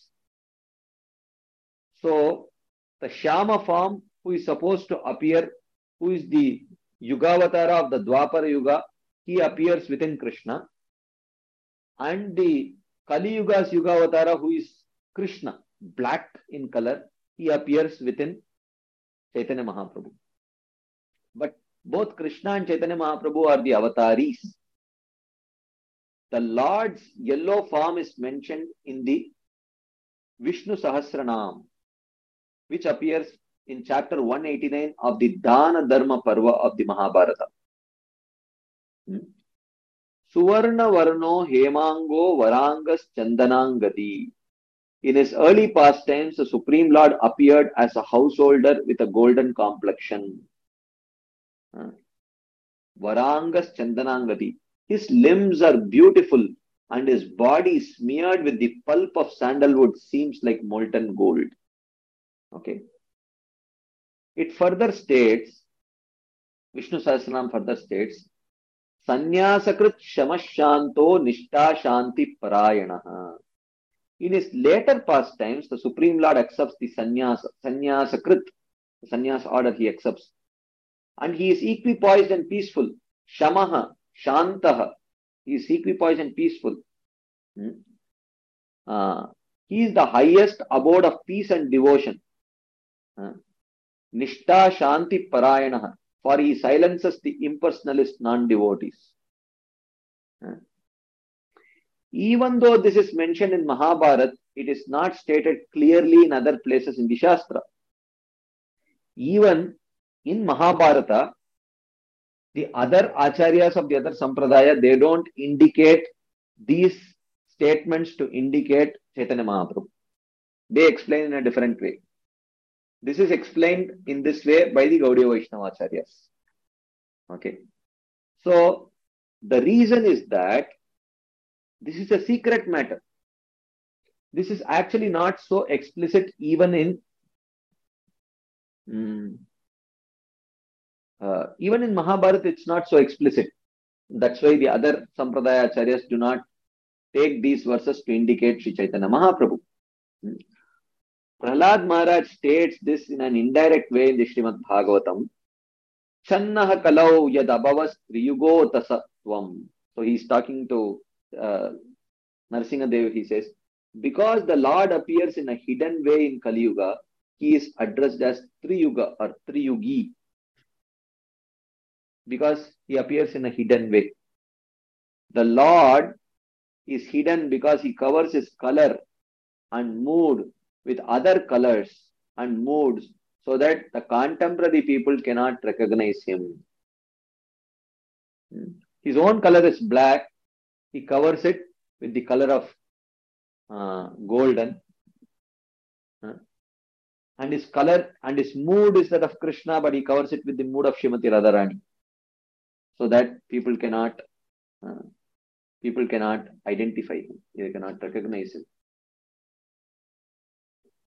S1: So, the Shyama form, who is supposed to appear, who is the Yugavatara of the Dwapara Yuga, he appears within Krishna. And the Kali Yuga's Yugavatara, who is Krishna, black in color, he appears within Chaitanya Mahaprabhu. But both Krishna and Chaitanya Mahaprabhu are the avataris. The Lord's yellow form is mentioned in the Vishnu Sahasranam, which appears in chapter one eighty-nine of the Dana Dharma Parva of the Mahabharata. Hmm? Suvarna Varno Hemango Varangas Chandanangadi. In his early pastimes, the Supreme Lord appeared as a householder with a golden complexion. Hmm? Varangas Chandanangadi. His limbs are beautiful and his body smeared with the pulp of sandalwood seems like molten gold. Okay. It further states, Vishnu Sahasranam further states, Sanyasakrit Shamashanto Nishta Shanti Parayanaha. In his later pastimes, the Supreme Lord accepts the sannyasa, Sanyasakrit, the sannyasa order he accepts. And he is equipoised and peaceful. Shamaha, Shantaha. He is equipoised and peaceful. Hmm? Uh, he is the highest abode of peace and devotion. Uh, Nishta Shanti Parayanaha. For he silences the impersonalist non-devotees. Uh, even though this is mentioned in Mahabharata, it is not stated clearly in other places in the Shastra. Even in Mahabharata, the other acharyas of the other sampradaya, they don't indicate these statements to indicate Chaitanya Mahaprabhu. They explain in a different way. This is explained in this way by the Gaudiya Vaishnava acharyas. Okay. So, the reason is that this is a secret matter. This is actually not so explicit even in mm, Uh, even in Mahabharata, it's not so explicit. That's why the other Sampradaya Acharyas do not take these verses to indicate Sri Chaitanya Mahaprabhu. Hmm. Prahlad Maharaj states this in an indirect way in the Srimad Bhagavatam. Channaha kalau yad abhavas triyugo tasatvam. So he's talking to uh, Narasimhadev. He says, because the Lord appears in a hidden way in Kali Yuga, he is addressed as Triyuga or Triyugi. Because he appears in a hidden way. The Lord is hidden because he covers his color and mood with other colors and moods so that the contemporary people cannot recognize him. His own color is black. He covers it with the color of uh, golden. And his color and his mood is that of Krishna, but he covers it with the mood of Srimati Radharani. So that people cannot, uh, people cannot identify him. They cannot recognize him.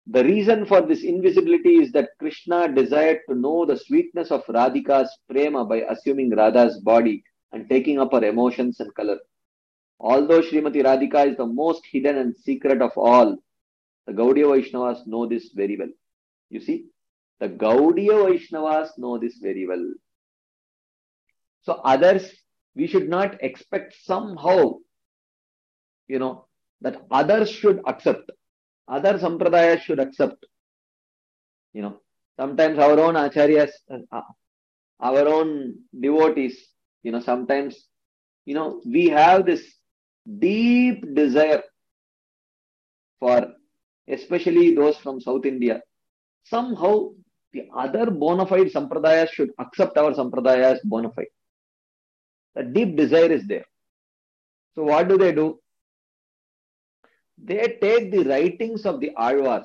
S1: The reason for this invisibility is that Krishna desired to know the sweetness of Radhika's prema by assuming Radha's body and taking up her emotions and color. Although Srimati Radhika is the most hidden and secret of all, the Gaudiya Vaishnavas know this very well. You see, the Gaudiya Vaishnavas know this very well. So others, we should not expect somehow, you know, that others should accept. Other sampradayas should accept. You know, sometimes our own acharyas, uh, our own devotees, you know, sometimes, you know, we have this deep desire for, especially those from South India, somehow the other bona fide sampradayas should accept our sampradaya as bona fide. The deep desire is there. So what do they do? They take the writings of the Alvars,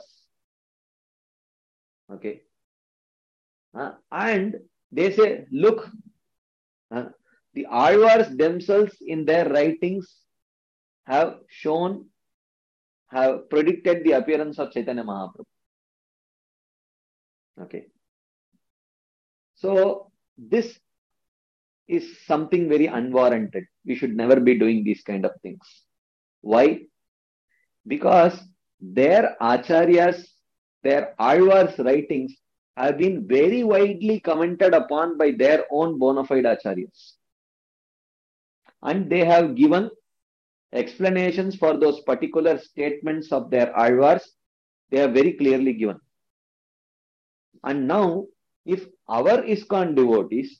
S1: okay, uh, and they say, look, uh, the Alvars themselves in their writings have shown, have predicted the appearance of Chaitanya Mahaprabhu. Okay. So this is something very unwarranted. We should never be doing these kind of things. Why? Because their acharyas, their Alvars writings have been very widely commented upon by their own bona fide acharyas. And they have given explanations for those particular statements of their Alvars. They are very clearly given. And now, if our ISKCON devotees,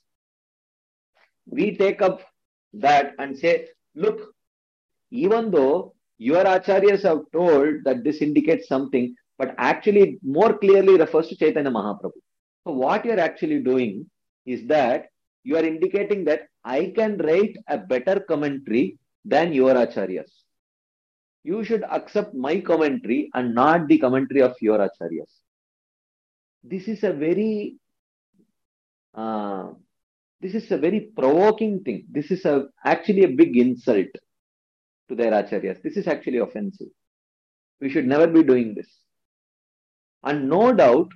S1: we take up that and say, look, even though your acharyas have told that this indicates something, but actually it more clearly refers to Chaitanya Mahaprabhu. So what you're actually doing is that you are indicating that I can write a better commentary than your acharyas. You should accept my commentary and not the commentary of your acharyas. This is a very, uh, this is a very provoking thing. This is a, actually a big insult to their acharyas. This is actually offensive. We should never be doing this. And no doubt,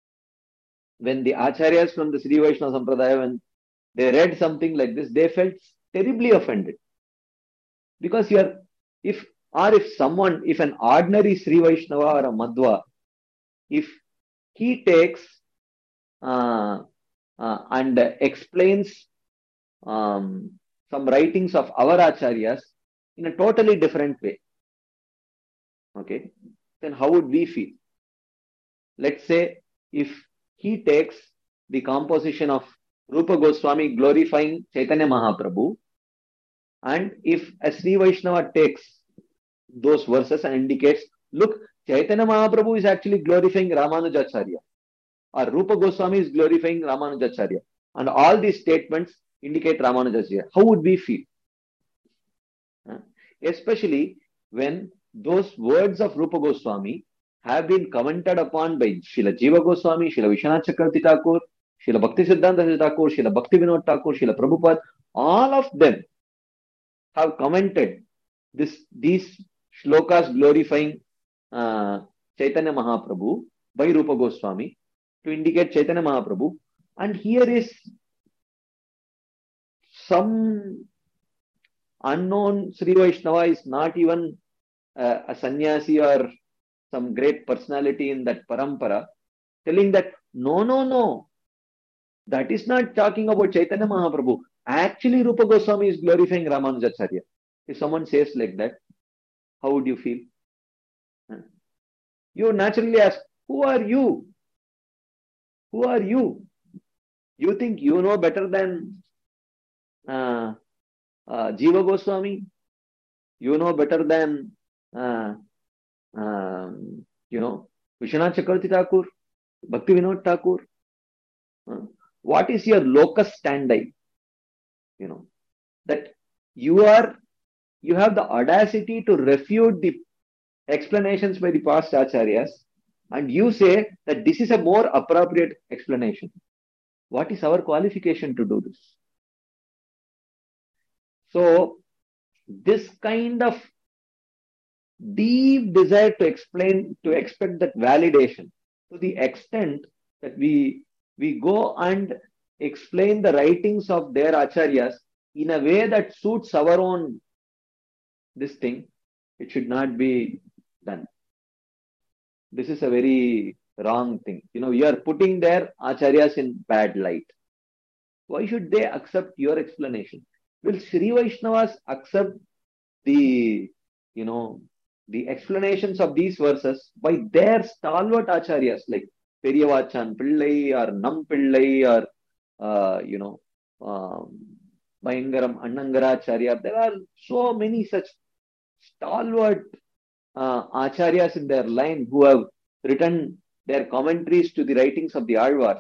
S1: when the acharyas from the Sri Vaishnava Sampradaya, when they read something like this, they felt terribly offended. Because you are, if, or if someone, if an ordinary Sri Vaishnava or a Madhva, if he takes uh, uh, and explains um, some writings of our acharyas in a totally different way, okay, then how would we feel? Let's say if he takes the composition of Rupa Goswami glorifying Chaitanya Mahaprabhu, and if a Sri Vaishnava takes those verses and indicates, look, Chaitanya Mahaprabhu is actually glorifying Ramanujacharya, or Rupa Goswami is glorifying Ramanujacharya, and all these statements indicate Ramanujacharya, how would we feel? Uh, especially when those words of Rupa Goswami have been commented upon by Srila Jiva Goswami, Srila Vishwanath Chakravarti Thakur, Srila Bhakti Siddhanta Thakur, Srila Bhakti Vinod Thakur, Srila Prabhupada, all of them have commented this, these shlokas glorifying uh, Chaitanya Mahaprabhu by Rupa Goswami to indicate Chaitanya Mahaprabhu. And here is some unknown Sri Vaishnava, is not even uh, a sannyasi or some great personality in that parampara, telling that, no, no, no, that is not talking about Chaitanya Mahaprabhu. Actually, Rupa Goswami is glorifying Ramanujacharya. If someone says like that, how would you feel? You naturally ask, who are you? Who are you? You think you know better than uh, uh, Jiva Goswami? You know better than, uh, um, you know, Vishwanath Chakravarti Thakur, Bhakti Vinod Thakur? Uh, what is your locus standi? You know, that you are, you have the audacity to refute the explanations by the past acharyas, and you say that this is a more appropriate explanation. What is our qualification to do this? So, this kind of deep desire to explain, to expect that validation to the extent that we we go and explain the writings of their acharyas in a way that suits our own this thing. It should not be done. This is a very wrong thing. You know, you are putting their acharyas in bad light. Why should they accept your explanation? Will Sri Vaishnavas accept the, you know, the explanations of these verses by their stalwart acharyas like Periyavachan Pillai or Nam Pillai or, uh, you know, um, Bayangaram Annangaracharya? There are so many such stalwart uh, acharyas in their line who have written their commentaries to the writings of the Alvars.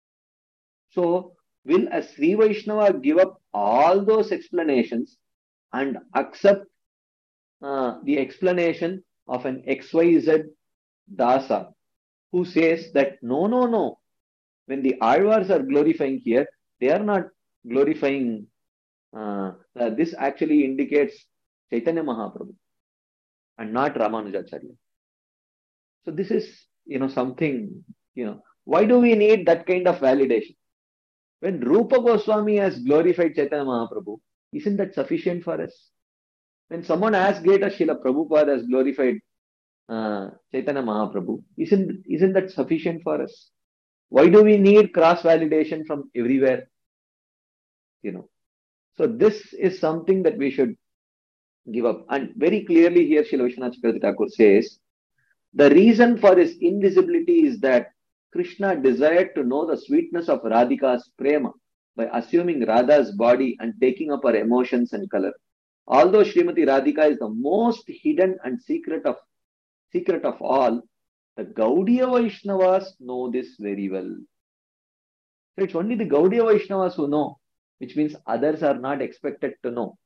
S1: So, will a Sri Vaishnava give up all those explanations and accept uh, the explanation of an X Y Z Dasa who says that no, no, no, when the Alvars are glorifying here, they are not glorifying, uh, uh, this actually indicates Chaitanya Mahaprabhu and not Ramanujacharya. So this is, you know, something, you know, why do we need that kind of validation? When Rupa Goswami has glorified Chaitanya Mahaprabhu, isn't that sufficient for us? When someone as great as Srila Prabhupada has glorified uh, Chaitanya Mahaprabhu, isn't, isn't that sufficient for us? Why do we need cross validation from everywhere? You know, so this is something that we should give up. And very clearly here, Srila Vishwanath Chakravarti Thakur says, the reason for his invisibility is that Krishna desired to know the sweetness of Radhika's prema by assuming Radha's body and taking up her emotions and color. Although Srimati Radhika is the most hidden and secret of secret of all, the Gaudiya Vaishnavas know this very well. So it's only the Gaudiya Vaishnavas who know, which means others are not expected to know.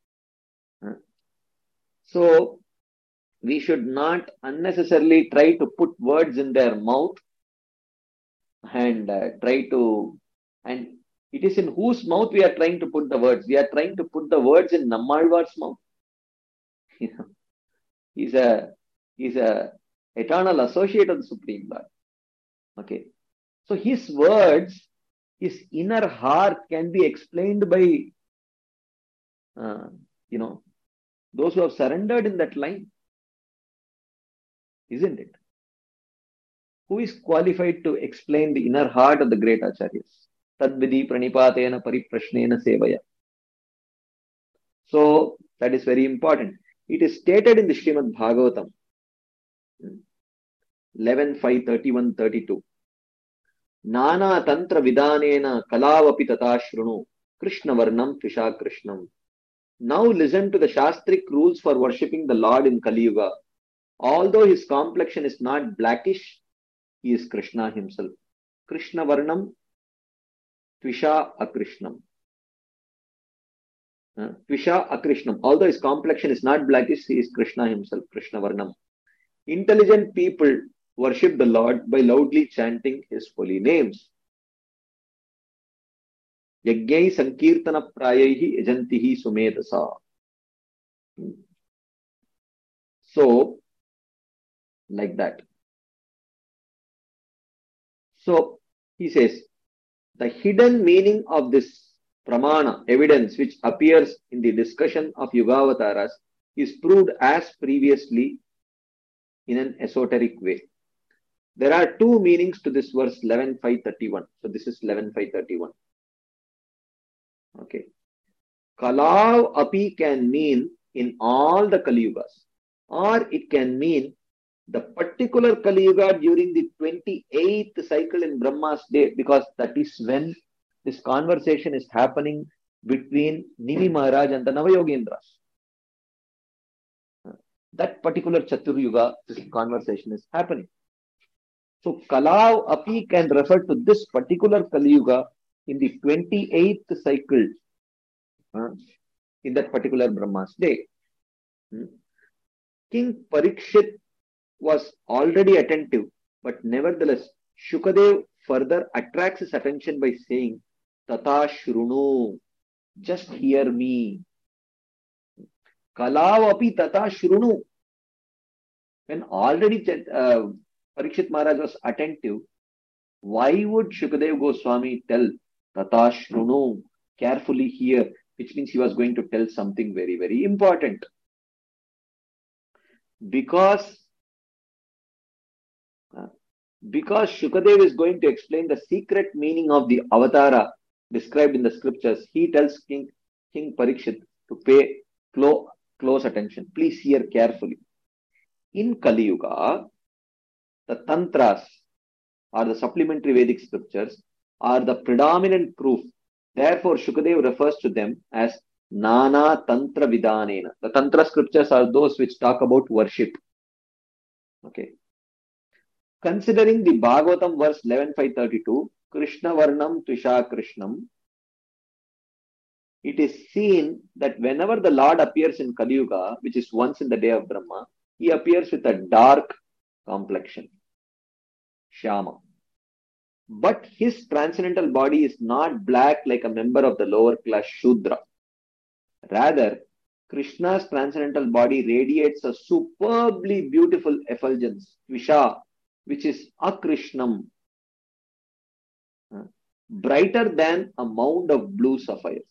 S1: So we should not unnecessarily try to put words in their mouth and uh, try to, and it is in whose mouth we are trying to put the words. We are trying to put the words in Nammalvar's mouth. You know, he's a he's a eternal associate of the Supreme Lord. Okay, so his words, his inner heart can be explained by, uh, you know, those who have surrendered in that line, isn't it? Who is qualified to explain the inner heart of the great acharyas? Tadvidi pranipatena pariprashnena sevaya. So that is very important. It is stated in the Srimad Bhagavatam, eleven five thirty-one thirty-two. Nana tantra vidanena kalavapi tatashrunu Krishna varnam tvisha krishnam. Now listen to the Shastric rules for worshipping the Lord in Kali Yuga. Although his complexion is not blackish, he is Krishna himself. Krishna varnam tvisha akrishnam. Uh, tvisha akrishnam. Although his complexion is not blackish, he is Krishna himself. Krishna varnam. Intelligent people worship the Lord by loudly chanting his holy names. Yagyai sankirtana prayaihi yajantihi sumedasa. So, like that. So, he says, the hidden meaning of this pramana, evidence which appears in the discussion of Yugavataras is proved as previously in an esoteric way. There are two meanings to this verse eleven five thirty-one. So, this is eleven five thirty-one. Okay. Kalav api can mean in all the Kali Yugas, or it can mean the particular Kali Yuga during the twenty-eighth cycle in Brahma's day, because that is when this conversation is happening between Nimi Maharaj and the Navayogendras. That particular Chatur Yuga, this conversation is happening. So Kalav api can refer to this particular Kali Yuga in the twenty-eighth cycle, uh, in that particular Brahma's day. Hmm. King Parikshit was already attentive, but nevertheless, Shukadev further attracts his attention by saying, Tata Shrunu, just hear me. Kalav api tata Shrunu. When already uh, Parikshit Maharaj was attentive, why would Shukadev Goswami tell Tata Shrunu, carefully hear, which means he was going to tell something very, very important? Because, uh, because Shukadev is going to explain the secret meaning of the avatara described in the scriptures, he tells King, King Parikshit to pay close, close attention. Please hear carefully. In Kali Yuga, the Tantras or the supplementary Vedic scriptures are the predominant proof. Therefore, Shukadev refers to them as Nana Tantra Vidanena. The Tantra scriptures are those which talk about worship. Okay. Considering the Bhagavatam verse eleven five thirty-two, Krishna Varnam Tvisha Krishnam, it is seen that whenever the Lord appears in Kali Yuga, which is once in the day of Brahma, he appears with a dark complexion, Shyama. But his transcendental body is not black like a member of the lower class Shudra. Rather, Krishna's transcendental body radiates a superbly beautiful effulgence, Tvisha, which is Akrishnam, brighter than a mound of blue sapphires.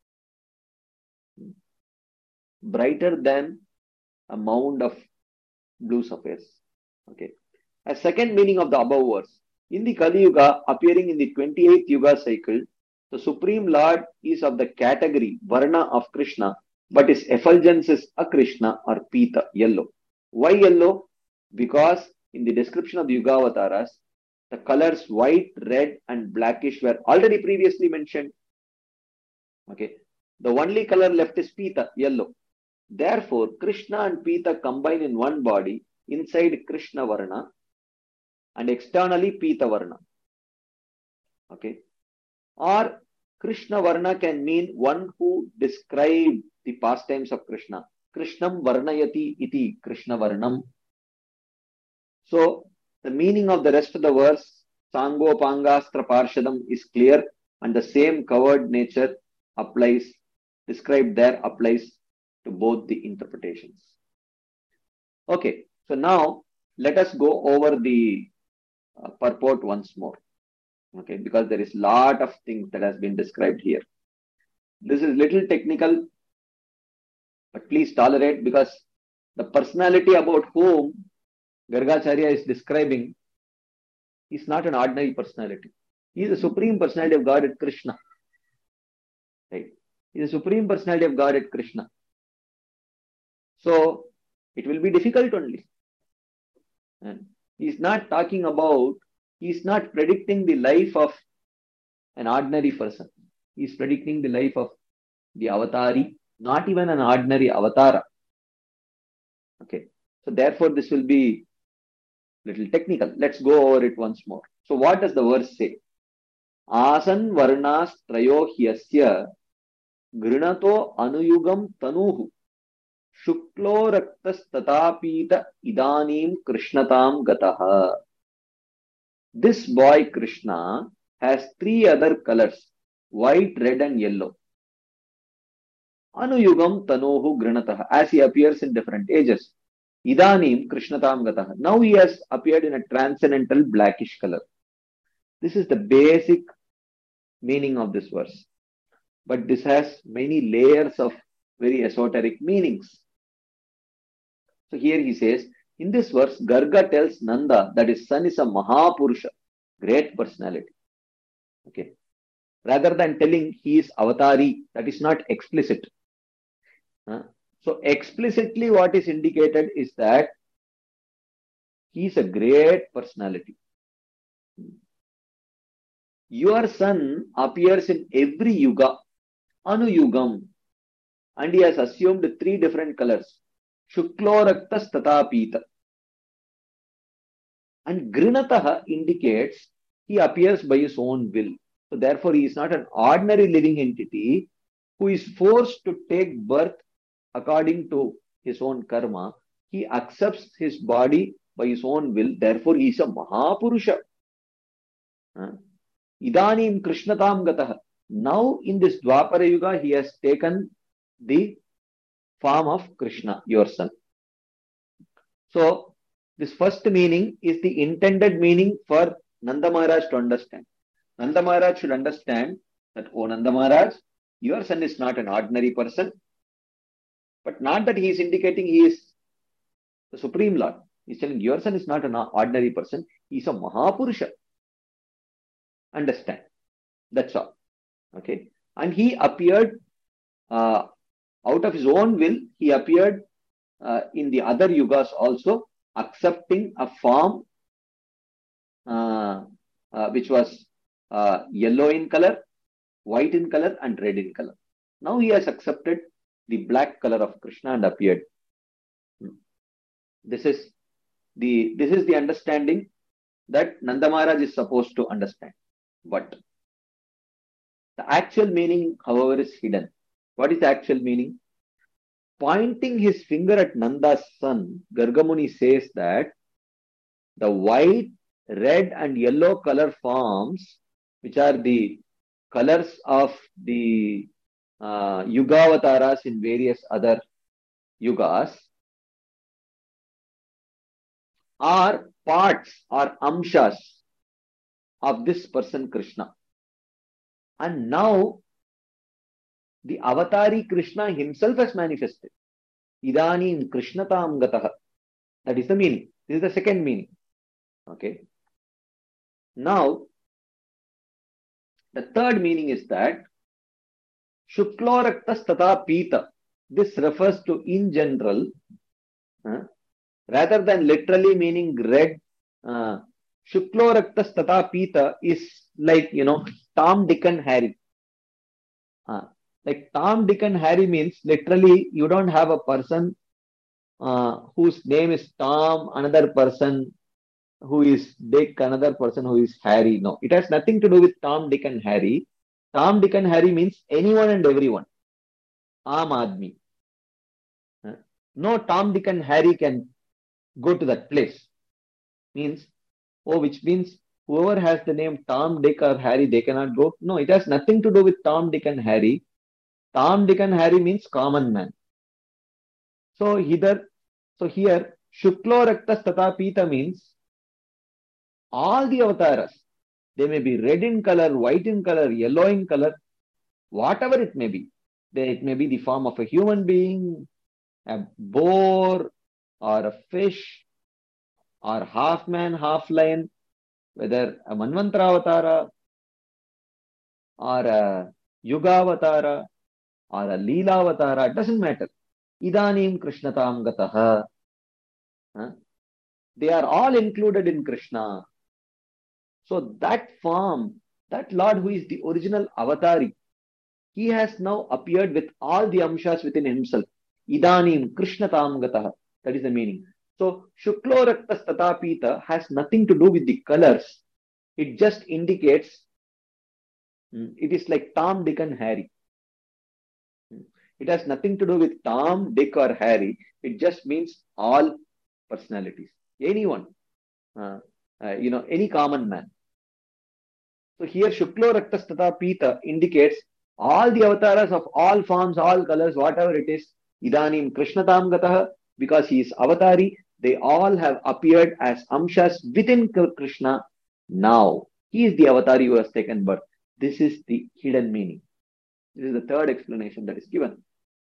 S1: Brighter than a mound of blue sapphires. Okay. A second meaning of the above verse. In the Kali Yuga, appearing in the twenty-eighth Yuga cycle, the Supreme Lord is of the category Varna of Krishna, but his effulgence is Akrishna or Pita, yellow. Why yellow? Because in the description of the Yuga avatars, the colors white, red, and blackish were already previously mentioned. Okay. The only color left is Pita, yellow. Therefore, Krishna and Pita combine in one body inside Krishna Varna and externally Pita Varna. Okay. Or Krishna Varna can mean one who described the pastimes of Krishna. Krishnam Varnayati iti Krishna Varnam. So, the meaning of the rest of the verse, Sango Pangastra Parshadam, is clear, and the same covered nature applies, described there applies to both the interpretations. Okay, so now let us go over the uh, purport once more. Okay, because there is lot of things that has been described here. This is little technical, but please tolerate, because the personality about whom Gargacharya is describing is not an ordinary personality. He is the supreme personality of Godhead Krishna. Right? He is the supreme personality of Godhead Krishna. So it will be difficult only. And he is not talking about, he is not predicting the life of an ordinary person. He is predicting the life of the avatari, not even an ordinary avatara. Okay. So therefore this will be little technical. Let's go over it once more. So what does the verse say? Asan varnas trayo hyasya grinato anuyugam tanuhu shuklo raktas tatapita idanim krishnatam gataha. This boy Krishna has three other colors, white, red and yellow. Anuyugam tanuhu grinataha, as he appears in different ages. Idanim Krishnatam gataha. Now he has appeared in a transcendental blackish color. This is the basic meaning of this verse. But this has many layers of very esoteric meanings. So here he says, in this verse, Garga tells Nanda that his son is a Mahapurusha, great personality. Okay. Rather than telling he is avatari, that is not explicit. Huh? So explicitly what is indicated is that he is a great personality. Your son appears in every yuga, anuyugam, and he has assumed three different colors. Shuklo raktas tatapita. And grinataha indicates he appears by his own will. So therefore he is not an ordinary living entity who is forced to take birth according to his own karma. He accepts his body by his own will. Therefore he is a Mahapurusha. Idanim Krishnatam gataha. Now in this Dwapara Yuga he has taken the form of Krishna, your son. So This first meaning is the intended meaning for Nanda Maharaj to understand. Nanda Maharaj should understand that, oh Nanda Maharaj, your son is not an ordinary person, but not that he is indicating he is the Supreme Lord. He's telling your son is not an ordinary person, he is a Mahapurusha. Understand. That's all. Okay. And he appeared uh, out of his own will, he appeared uh, in the other yugas also, accepting a form uh, uh, which was uh, yellow in color, white in color, and red in color. Now he has accepted the black color of Krishna and appeared. This is the this is the understanding that Nanda Maharaj is supposed to understand. But the actual meaning, however, is hidden. What is the actual meaning? Pointing his finger at Nanda's son, Gargamuni says that the white, red, and yellow color forms, which are the colors of the uh, Yugavataras in various other yugas, are parts or amshas of this person Krishna. And now the avatari Krishna himself has manifested. Idanim Krishnatam Gataha. That is the meaning. This is the second meaning. Okay. Now, the third meaning is that Shukloraktas Tata Pita. This refers to in general, uh, rather than literally meaning red. Uh, Shukloraktas Tata Pita is like, you know, Tom, Dick and Harry. Uh, like Tom, Dick and Harry means literally you don't have a person uh, whose name is Tom, another person who is Dick, another person who is Harry. No, it has nothing to do with Tom, Dick and Harry. Tom, Dick and Harry means anyone and everyone. Aam Admi. Uh, no Tom, Dick and Harry can go to that place. Means, oh, which means whoever has the name Tom, Dick or Harry, they cannot go. No, it has nothing to do with Tom, Dick and Harry. Tom, Dick and Harry means common man. So either, so here, Shuklo Raktas Tata Pita means all the avatars. They may be red in color, white in color, yellow in color, whatever it may be. They, it may be the form of a human being, a boar, or a fish, or half man, half lion, whether a Manvantara Avatara, or a Yuga Avatara, or a Leela Avatara, it doesn't matter. Idanim Krishnatam Gataha. Huh? They are all included in Krishna. So that form, that Lord who is the original avatari, he has now appeared with all the amshas within himself. Idanim Krishnatam Gataha. That is the meaning. So Shuklo Raktas Tata Pita has nothing to do with the colors. It just indicates, it is like Tom, Dick and Harry. It has nothing to do with Tom, Dick or Harry. It just means all personalities. Anyone. Uh, uh, you know, any common man. So here Shuklo Raktas Tata Pita indicates all the avatars of all forms, all colors, whatever it is. Idanim Krishnatam Gataha, because he is avatari, they all have appeared as amshas within Krishna. Now, he is the avatari who has taken birth. This is the hidden meaning. This is the third explanation that is given.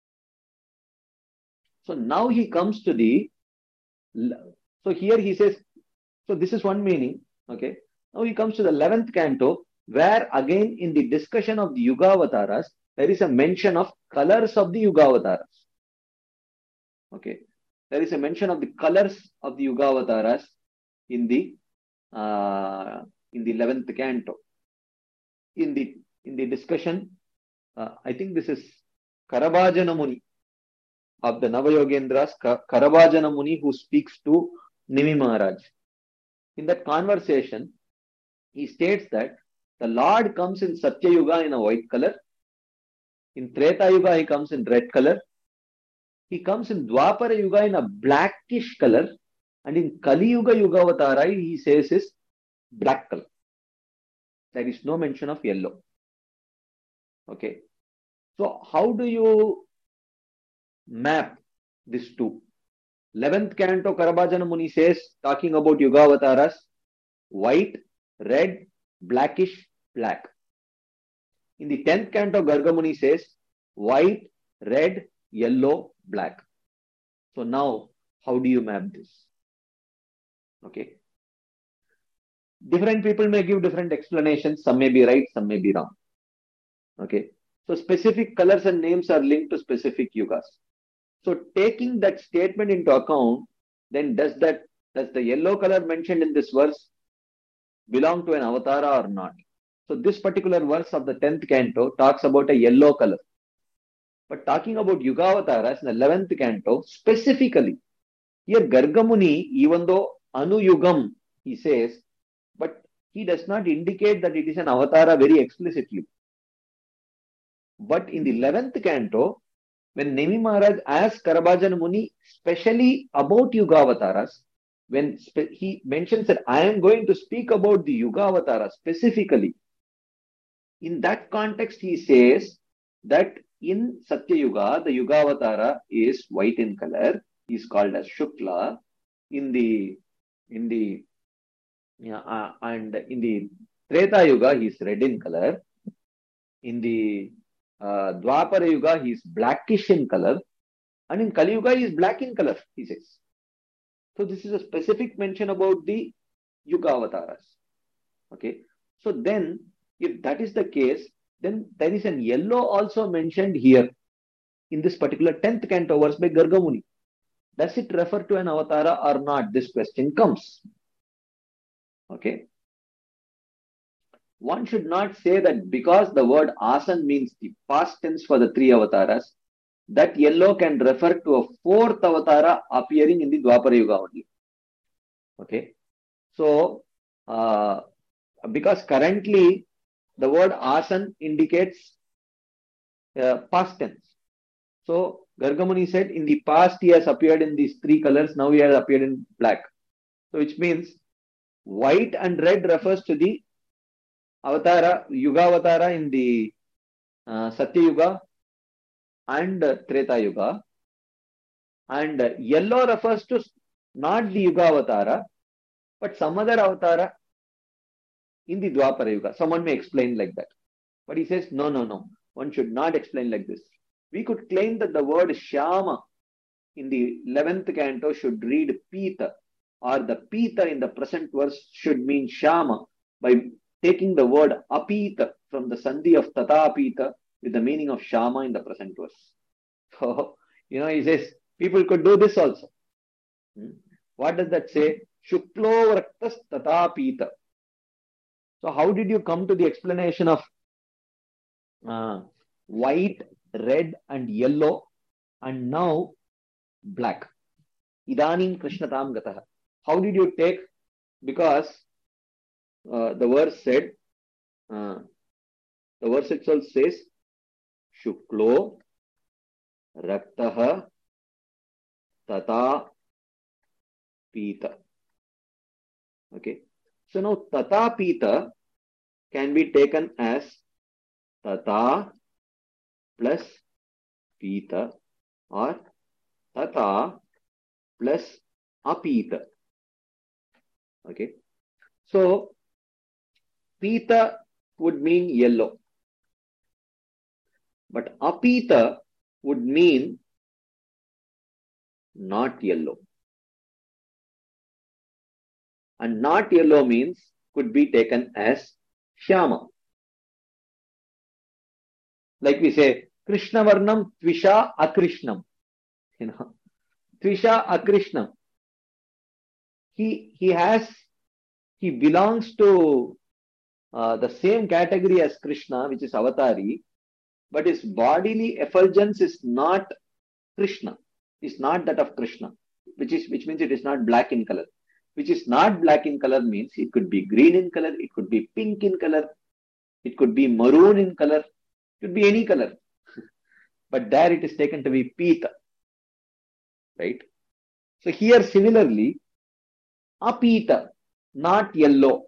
S1: So now he comes to the, so here he says, so this is one meaning, okay. Now he comes to the eleventh canto, where again in the discussion of the Yuga Avataras, there is a mention of colors of the Yuga Avataras. Okay. There is a mention of the colors of the Yuga Avataras in the, uh, in the eleventh canto. In the, in the discussion, uh, I think this is Karabhajana Muni of the Navayogendras, Karabhajana Muni, who speaks to Nimi Maharaj. In that conversation, he states that the Lord comes in Satya Yuga in a white color. In Treta Yuga, he comes in red color. He comes in Dwapara Yuga in a blackish color. And in Kali Yuga Yuga Avatara, he says is black color. There is no mention of yellow. Okay. So how do you map these two? eleventh canto Karabhajana Muni says, talking about Yugavataras, white, red, blackish, black. In the tenth canto Garga Muni says, white, red, yellow, black. So now, how do you map this? Okay. Different people may give different explanations. Some may be right, some may be wrong. Okay. So specific colors and names are linked to specific yugas. So taking that statement into account, then does that does the yellow color mentioned in this verse belong to an avatara or not? So this particular verse of the tenth canto talks about a yellow color. But talking about Yugavataras in the eleventh canto, specifically, here Garga Muni, even though Anuyugam, he says, but he does not indicate that it is an avatara very explicitly. But in the eleventh canto, when Nemi Maharaj asks Karabhajana Muni specially about Yugavataras, when he mentions that I am going to speak about the Yugavatara specifically, in that context he says that in Satya Yuga, the Yugavatara is white in color, he is called as Shukla. In the in the yeah, uh, and in the Treta Yuga, he is red in color. In the uh, Dwapara Yuga, he is blackish in color. And in Kali Yuga, he is black in color, he says. So this is a specific mention about the Yugavataras. Okay. So then, if that is the case, then there is an yellow also mentioned here in this particular tenth canto verse by Garga Muni. Does it refer to an avatara or not? This question comes. Okay. One should not say that because the word asan means the past tense for the three avatars, that yellow can refer to a fourth avatara appearing in the Dwapara Yuga only. Okay. So, uh, because currently the word asan indicates uh, past tense. So, Garga Muni said in the past he has appeared in these three colors, now he has appeared in black. So, which means white and red refers to the avatara, Yugavatara in the uh, Satya Yuga and uh, Treta Yuga. And uh, yellow refers to not the Yugavatara, but some other avatara in the Dwapara Yuga. Someone may explain like that. But he says, no, no, no. One should not explain like this. We could claim that the word Shyama in the eleventh canto should read Pita, or the Pita in the present verse should mean Shyama by taking the word Apita from the Sandhi of Tata Apita with the meaning of Shyama in the present verse. So, you know, he says, people could do this also. Hmm? What does that say? Shuklo Vraktas Tata Pita. So, how did you come to the explanation of uh, white, red and yellow and now black? Idanim Krishnatam Gataha. How did you take? Because uh, the verse said, uh, the verse itself says, Shuklo Raktaha Tata Pita. Okay. So now Tata Pita can be taken as Tata plus Pita or Tata plus Apita. Okay. So Pita would mean yellow. But Apita would mean not yellow. And not yellow means could be taken as Shyama. Like we say, Krishna Varnam Tvisha Akrishnam. You know, Tvisha Akrishnam. He, he has, he belongs to uh, the same category as Krishna, which is Avatari, but his bodily effulgence is not Krishna. It's not that of Krishna, which is, which means it is not black in color. Which is not black in color means it could be green in color, it could be pink in color, it could be maroon in color, it could be any color. But there it is taken to be Pita. Right? So here similarly, Apita, not yellow,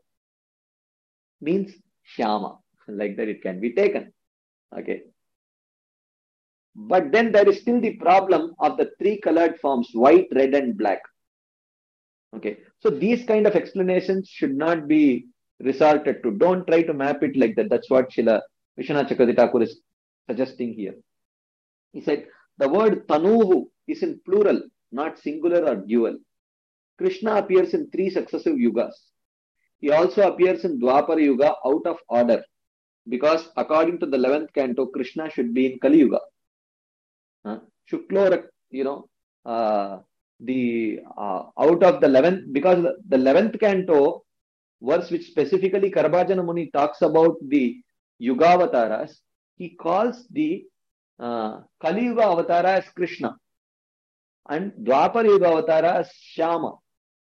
S1: means Shyama. Like that it can be taken. Okay. But then there is still the problem of the three colored forms, white, red, and black. Okay. So these kind of explanations should not be resorted to. Don't try to map it like that. That's what Srila Vishwanath Chakravarti Thakur is suggesting here. He said the word Tanuhu is in plural, not singular or dual. Krishna appears in three successive yugas. He also appears in Dwapara Yuga out of order, because according to the eleventh canto, Krishna should be in Kali Yuga. Uh, Shuklo, you know, uh, the uh, out of the eleventh, because the, the eleventh canto verse which specifically Karabhajana Muni talks about the Yugavataras, he calls the uh, Kali Yuga Avatara as Krishna and Dwapara Yuga Avatara as Shama.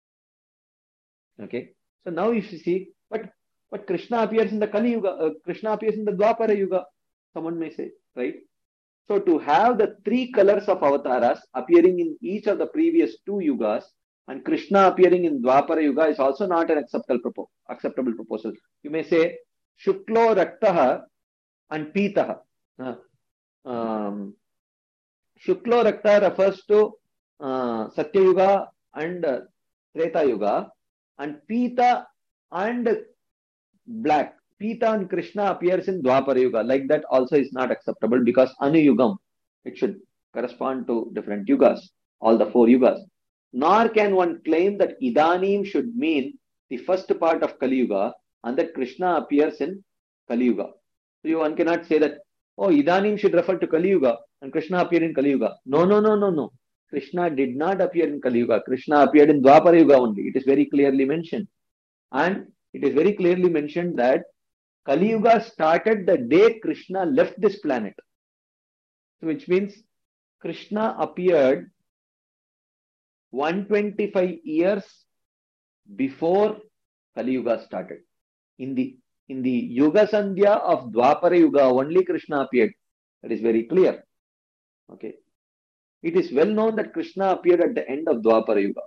S1: Okay, so now if you see, but but Krishna appears in the Kali Yuga, uh, Krishna appears in the Dwapara Yuga, someone may say, right? So to have the three colors of avatars appearing in each of the previous two yugas and Krishna appearing in Dwapara Yuga is also not an acceptable, propo acceptable proposal. You may say Shuklo Raktaha and Pitaha. Uh, um, Shuklo Rakta refers to uh, Satya Yuga and uh, Treta Yuga, and Pita and black. Pita and Krishna appears in Dwapara Yuga. Like that also is not acceptable, because Anuyugam, it should correspond to different yugas, all the four yugas. Nor can one claim that Idanim should mean the first part of Kali Yuga and that Krishna appears in Kali Yuga. So you, one cannot say that, oh, Idanim should refer to Kali Yuga and Krishna appeared in Kali Yuga. No, no, no, no, no. Krishna did not appear in Kali Yuga. Krishna appeared in Dwapara Yuga only. It is very clearly mentioned. And it is very clearly mentioned that Kali Yuga started the day Krishna left this planet, which means Krishna appeared one hundred twenty-five years before Kali Yuga started. In the in the Yuga Sandhya of Dwapara Yuga, only Krishna appeared. That is very clear. Okay, it is well known that Krishna appeared at the end of Dwapara Yuga.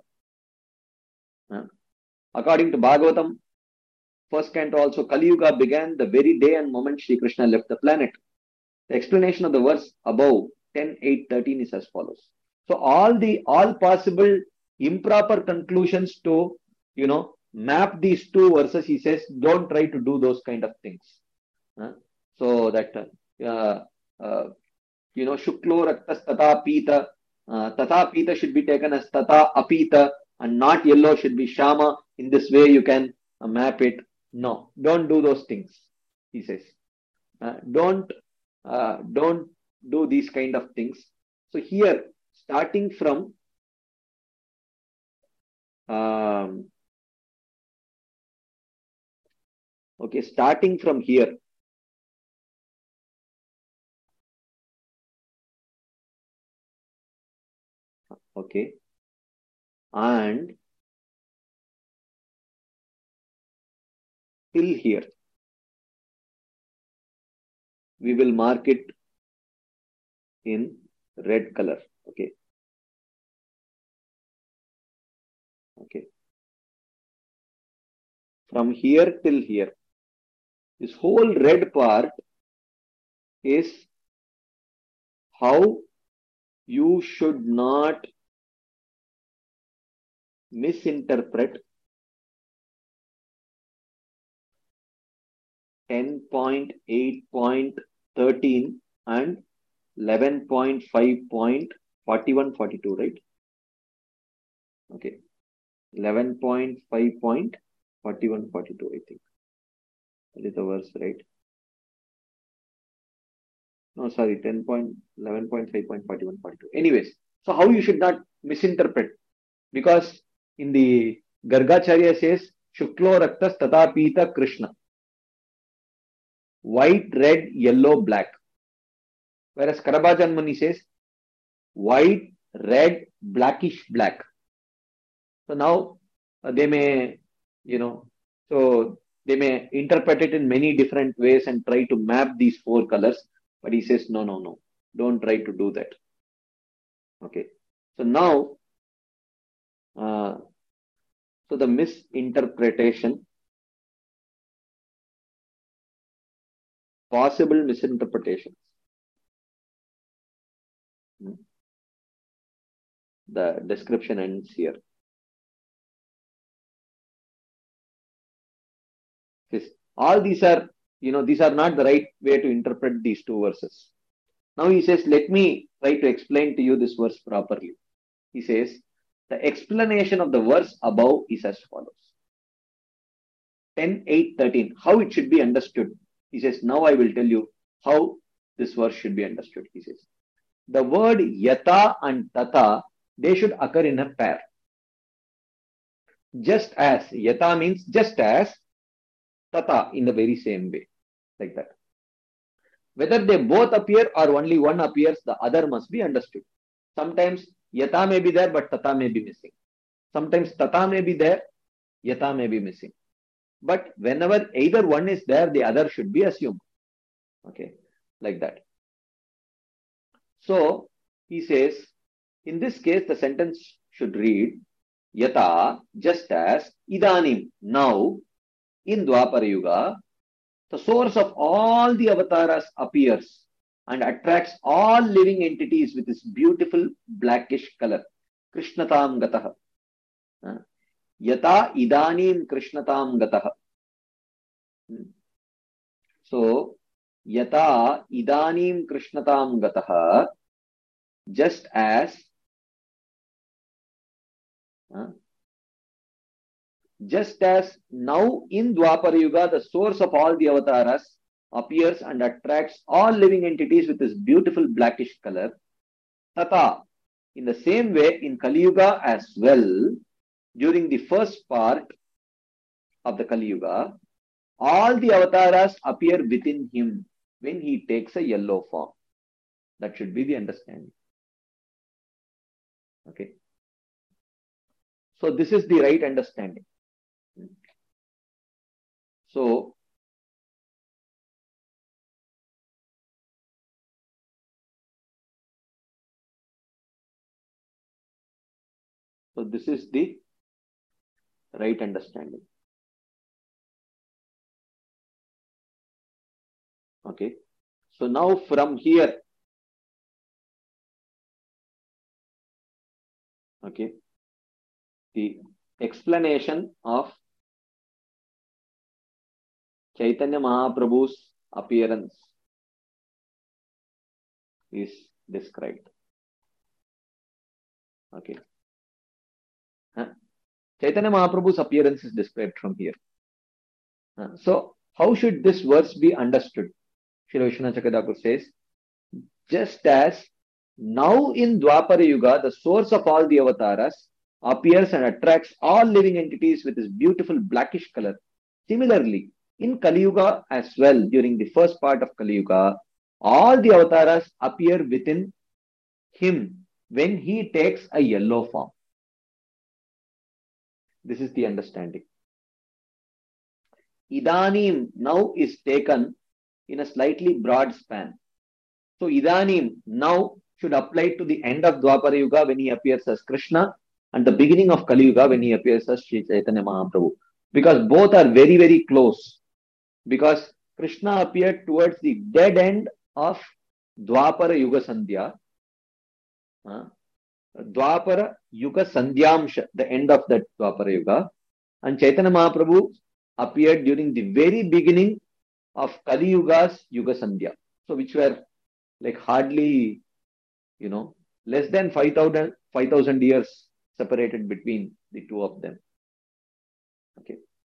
S1: Uh, according to Bhagavatam, first canto also, Kali Yuga began the very day and moment Shri Krishna left the planet. The explanation of the verse above ten, eight, thirteen is as follows. So all the all possible improper conclusions to, you know, map these two verses, he says, don't try to do those kind of things. Uh, so that, uh, uh, you know, Shuklo Raktas Tata Pita, uh, Tata Pita should be taken as Tata Apita and not yellow should be Shama. In this way you can uh, map it. No, don't do those things, he says. Uh, don't, uh, don't do these kind of things. So here, starting from um, okay, starting from here, okay, and till here, we will mark it in red color. Okay. Okay. From here till here, this whole red part is how you should not misinterpret ten point eight point thirteen and eleven point five point forty-one forty-two, right? Okay. eleven point five point forty-one forty-two, I think. That is the verse, right? No, sorry, ten point eleven point five point forty-one forty-two. Anyways, so how you should not misinterpret? Because in the Gargacharya says, Shuklo Raktas Tata Pita Krishna. White, red, yellow, black. Whereas Karabhajan Muni says, white, red, blackish, black. So now uh, they may, you know, so they may interpret it in many different ways and try to map these four colors. But he says, no, no, no, don't try to do that. Okay. So now, uh, so the misinterpretation, possible misinterpretations. the description ends here. This, all these are, you know, these are not the right way to interpret these two verses. Now he says, let me try to explain to you this verse properly. He says, the explanation of the verse above is as follows. ten, eight, thirteen, how it should be understood. He says, now I will tell you how this verse should be understood. He says, the word yata and tata, they should occur in a pair. Just as, yata means just as, tata in the very same way, like that. Whether they both appear or only one appears, the other must be understood. Sometimes yata may be there, but tata may be missing. Sometimes tata may be there, yata may be missing. But whenever either one is there, the other should be assumed. Okay, like that. So, he says, in this case, the sentence should read, yata, just as, idanim, now, in Dwapara Yuga, the source of all the avatars appears and attracts all living entities with this beautiful blackish color. Krishnatam gataha. Yata idanim Krishnatam gataha. So, yata idanim Krishnatam gataha, just as, uh, just as now in Dwapara Yuga, the source of all the avatars appears and attracts all living entities with this beautiful blackish color. Tata, in the same way in Kali Yuga as well, during the first part of the Kali Yuga, all the avatars appear within him when he takes a yellow form. That should be the understanding. Okay. So this is the right understanding. So, so this is the right understanding. Okay. So now from here, okay, the explanation of Chaitanya Mahaprabhu's appearance is described. Okay. Huh? Chaitanya Mahaprabhu's appearance is described from here. Huh? So, how should this verse be understood? Srila Vishwanath Chakravarti says, just as now in Dwapara Yuga, the source of all the avatars appears and attracts all living entities with his beautiful blackish color. Similarly, in Kali Yuga as well, during the first part of Kali Yuga, all the avatars appear within him when he takes a yellow form. This is the understanding. Idanim now is taken in a slightly broad span. So Idanim now should apply to the end of Dwapara Yuga when he appears as Krishna and the beginning of Kali Yuga when he appears as Sri Chaitanya Mahaprabhu. Because both are very, very close. Because Krishna appeared towards the dead end of Dwapara Yuga Sandhya. Uh, Dwapara Yuga Sandhyamsha, the end of that Dwapara Yuga. And Chaitanya Mahaprabhu appeared during the very beginning of Kali Yuga's Yuga Sandhya. So which were like hardly, you know, less than five thousand years separated between the two of them. Okay.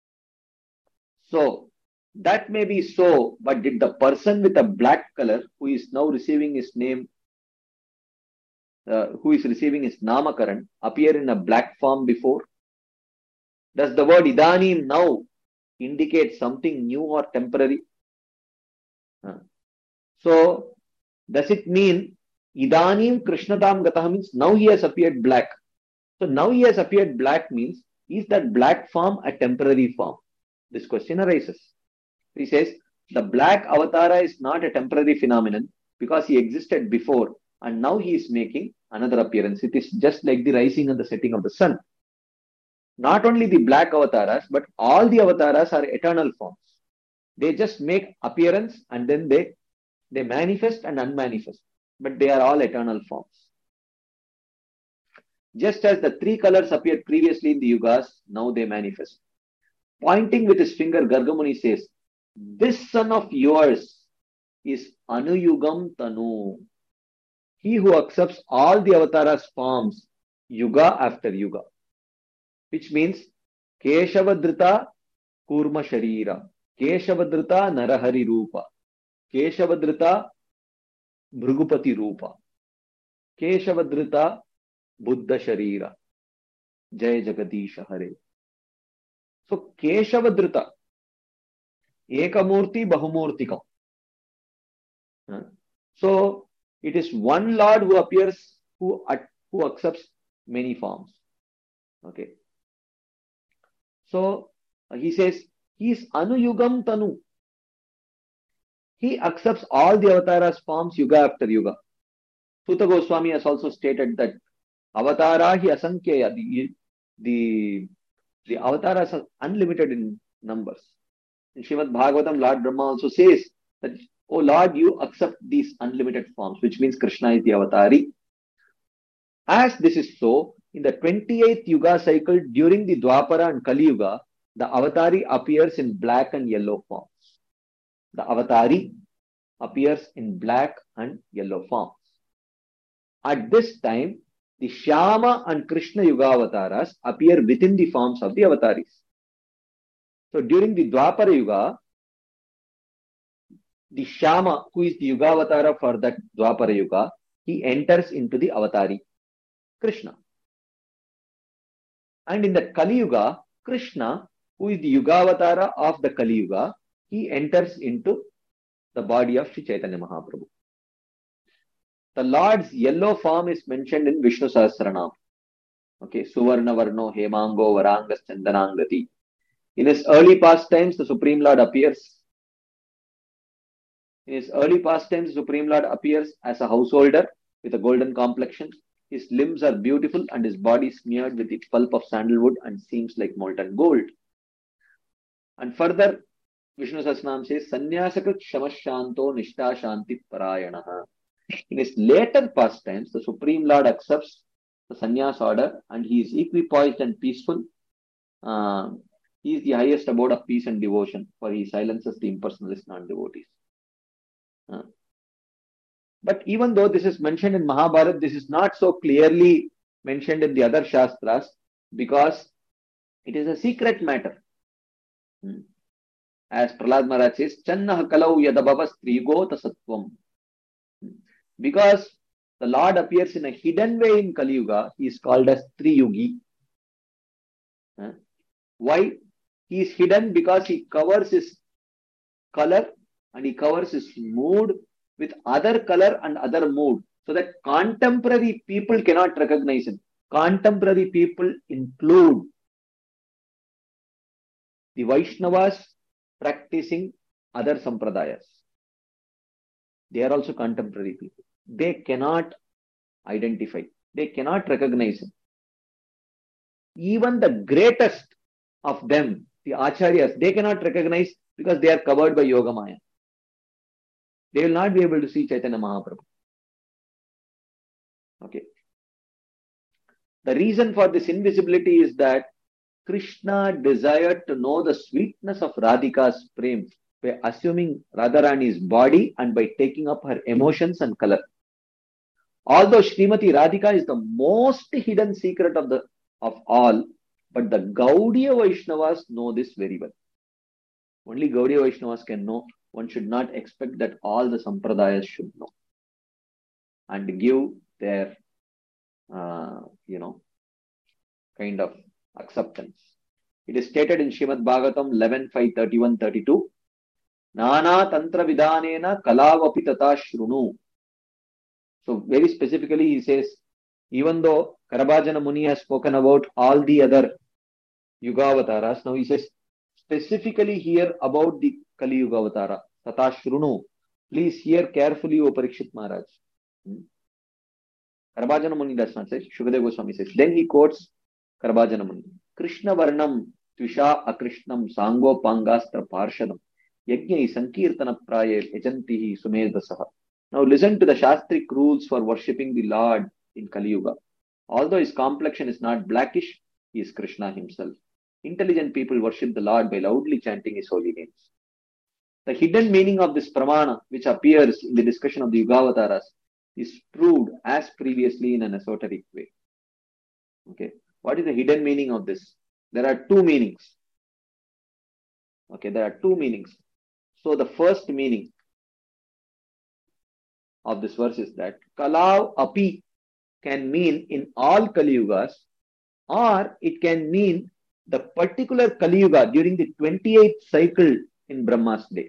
S1: So, that may be so, but did the person with a black color who is now receiving his name, uh, who is receiving his Namakaran, appear in a black form before? Does the word Idanim now indicate something new or temporary? Uh, so, does it mean Idanim Krishnatam Gataha means now he has appeared black? So, now he has appeared black means, is that black form a temporary form? This question arises. He says, the black avatara is not a temporary phenomenon because he existed before and now he is making another appearance. It is just like the rising and the setting of the sun. Not only the black avatars, but all the avatars are eternal forms. They just make appearance and then they, they manifest and unmanifest. But they are all eternal forms. Just as the three colors appeared previously in the yugas, now they manifest. Pointing with his finger, Gargamuni says, this son of yours is Anuyugam Tanu. He who accepts all the avatars' forms, yuga after yuga. Which means, Keshavadrita Kurma Sharira, Keshavadrita Narahari Rupa, Keshavadrita Bhrugupati Rupa, Keshavadrita Buddha Sharira, Jai Jagadisha Hare. So, Keshavadrita, Ekamurti Bahumurtikam. So, it is one Lord who appears, who, who accepts many forms. Okay. So, he says, he is Anuyugam Tanu. He accepts all the avatars forms yuga after yuga. Suta Goswami has also stated that avatara hi asankhya, the, the, the avatars are unlimited in numbers. In Srimad Bhagavatam, Lord Brahma also says that, oh Lord, you accept these unlimited forms, which means Krishna is the avatari. As this is so, in the twenty-eighth yuga cycle during the Dwapara and Kali Yuga, the avatari appears in black and yellow forms. The avatari appears in black and yellow forms. At this time, the Shyama and Krishna Yuga avatars appear within the forms of the avataris. So during the Dwapara Yuga, the Shyama, who is the Yuga avatara for that Dwapara Yuga, he enters into the avatari, Krishna. And in the Kali Yuga, Krishna, who is the Yuga avatara of the Kali Yuga, he enters into the body of Sri Chaitanya Mahaprabhu. The Lord's yellow form is mentioned in Vishnu Sahasranam. Okay, Suvarna Varno Hemango Varangas Chandanangati. In his early pastimes, the Supreme Lord appears. In his early pastimes, the Supreme Lord appears as a householder with a golden complexion. His limbs are beautiful and his body smeared with the pulp of sandalwood and seems like molten gold. And further, Vishnu Sahasranam says, Sanyasakrit Shamashanto Nishta Shanti Parayanaha. In his later pastimes, the Supreme Lord accepts the sannyas order and he is equipoised and peaceful. Uh, he is the highest abode of peace and devotion, for he silences the impersonalist non-devotees. Uh, but even though this is mentioned in Mahabharata, this is not so clearly mentioned in the other Shastras because it is a secret matter. Hmm. As Prahlad Maharaj says, Channaha kalau yadabhava strigota sattvam. Because the Lord appears in a hidden way in Kali Yuga, he is called as Triyugi. Uh, why? He is hidden because he covers his color and he covers his mood with other color and other mood, so that contemporary people cannot recognize him. Contemporary people include the Vaishnavas practicing other sampradayas. They are also contemporary people. They cannot identify. They cannot recognize him. Even the greatest of them, the Acharyas, they cannot recognize because they are covered by Yogamaya. They will not be able to see Chaitanya Mahaprabhu. Okay. The reason for this invisibility is that Krishna desired to know the sweetness of Radhika's prem by assuming Radharani's body and by taking up her emotions and color. Although Srimati Radhika is the most hidden secret of the of all, but the Gaudiya Vaishnavas know this very well. Only Gaudiya Vaishnavas can know. One should not expect that all the Sampradayas should know and give their, uh, you know, kind of acceptance. It is stated in Srimad Bhagavatam eleven five thirty-one thirty-two, Nana Tantra Vidhanena Kalavapi Tata Shrunu. So very specifically he says, even though Karabhajana Muni has spoken about all the other Yuga avatars, now he says specifically here about the Kali Yuga avatara, Tata Shrunu. Please hear carefully, O Parikshit Maharaj. Hmm? Karabhajana Muni does not say, Shukadeva Goswami says. Then he quotes Karabhajana Muni. Krishna Varnam Tvisha Akrishnam Sango Pangastra Parshadam Yajnai Sankirtana Praye Ejantihi Sumedasaha. Now listen to the Shastric rules for worshipping the Lord in Kali Yuga. Although his complexion is not blackish, he is Krishna himself. Intelligent people worship the Lord by loudly chanting his holy names. The hidden meaning of this pramana, which appears in the discussion of the Yugavataras, is proved as previously in an esoteric way. Okay, what is the hidden meaning of this? There are two meanings. Okay, there are two meanings. So the first meaning of this verse is that Kalau Api can mean in all Kali Yugas, or it can mean the particular Kali Yuga during the twenty-eighth cycle in Brahma's day.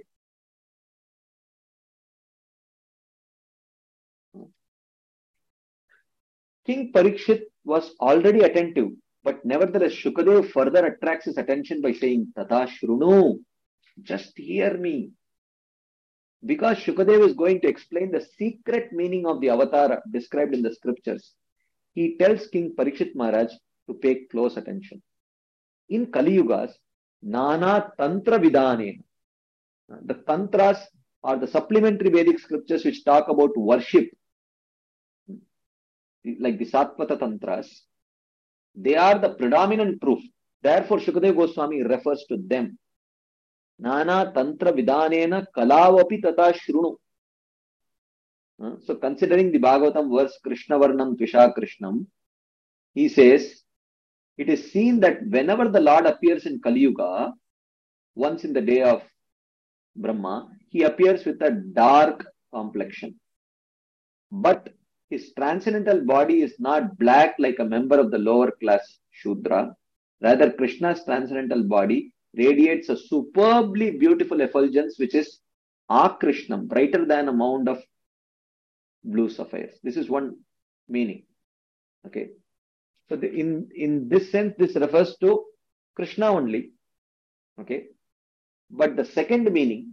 S1: King Parikshit was already attentive, but nevertheless Shukadev further attracts his attention by saying, Tata Shrunu, just hear me. Because Shukadev is going to explain the secret meaning of the avatar described in the scriptures, he tells King Parikshit Maharaj to pay close attention. In Kali Yugas, Nana Tantra Vidane, the Tantras are the supplementary Vedic scriptures which talk about worship, like the Sattvata Tantras. They are the predominant proof. Therefore, Shukadev Goswami refers to them. Nana Tantra Vidanena Kalavapi Tata Shrunu. So, considering the Bhagavatam verse Krishna Varnam Tvisha Krishnam, he says, it is seen that whenever the Lord appears in Kali Yuga, once in the day of Brahma, he appears with a dark complexion. But his transcendental body is not black like a member of the lower class Shudra. Rather, Krishna's transcendental body radiates a superbly beautiful effulgence which is Akrishnam, brighter than a mound of blue sapphires. This is one meaning. Okay. So the, in, in this sense, this refers to Krishna only. Okay. But the second meaning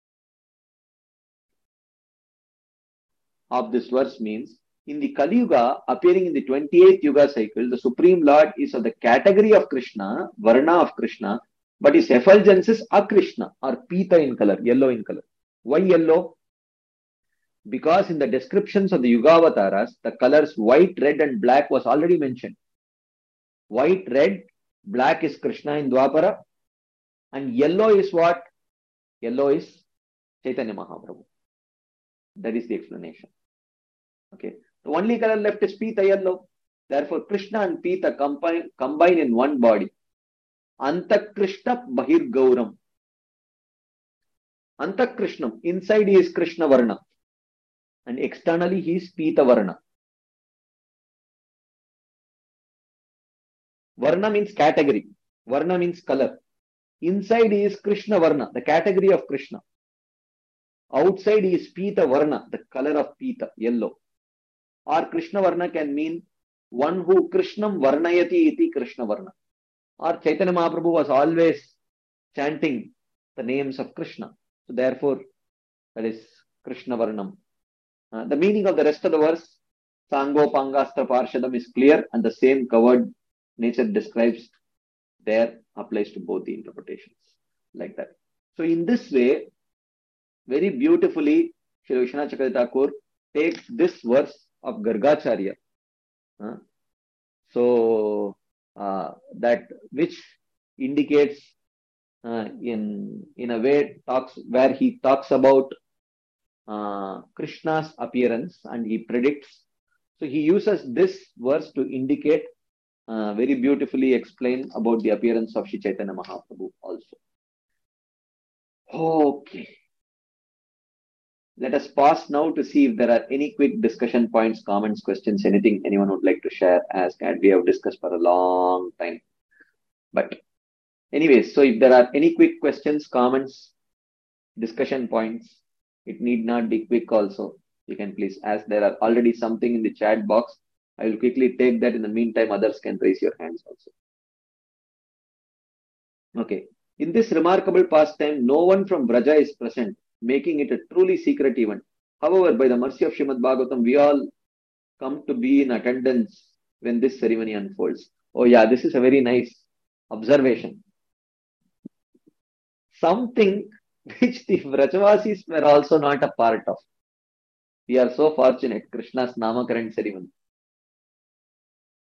S1: of this verse means, in the Kali Yuga, appearing in the twenty-eighth Yuga cycle, the Supreme Lord is of the category of Krishna, Varna of Krishna, but his effulgence is Akrishna or Pita in color, yellow in color. Why yellow? Because in the descriptions of the Yugavataras, the colors white, red and black was already mentioned. White, red, black is Krishna in Dwapara, and yellow is what? Yellow is Chaitanya Mahaprabhu. That is the explanation. Okay. The only color left is Pita, yellow. Therefore, Krishna and Pita combine, combine in one body. Antakrishna Bahir Gauram. Antakrishnam, inside he is Krishna Varna. And externally he is Pita Varna. Varna means category. Varna means color. Inside he is Krishna Varna, the category of Krishna. Outside he is Pita Varna, the color of Pita, yellow. Or Krishna Varna can mean one who Krishnam Varnayati iti Krishna Varna. Or Chaitanya Mahaprabhu was always chanting the names of Krishna. So therefore, that is Krishna Varnam. Uh, the meaning of the rest of the verse, Sango Pangastra Parshadam, is clear, and the same covered nature describes there applies to both the interpretations. Like that. So in this way, very beautifully, Shri Vishwanath Chakravarti Thakur takes this verse of Gargacharya. Uh, so uh, that which indicates uh, in in a way talks where he talks about uh, Krishna's appearance and he predicts. So he uses this verse to indicate uh, very beautifully explain about the appearance of Shri Chaitanya Mahaprabhu also. Okay. Let us pause now to see if there are any quick discussion points, comments, questions, anything anyone would like to share, ask, and we have discussed for a long time. But anyways, so if there are any quick questions, comments, discussion points, it need not be quick also. You can please ask. There are already something in the chat box. I will quickly take that. In the meantime, others can raise your hands also. Okay. In this remarkable pastime, no one from Braja is present, making it a truly secret event. However, by the mercy of Srimad Bhagavatam, we all come to be in attendance when this ceremony unfolds. Oh yeah, this is a very nice observation. Something which the Vrajavasis were also not a part of. We are so fortunate, Krishna's Namakaran ceremony.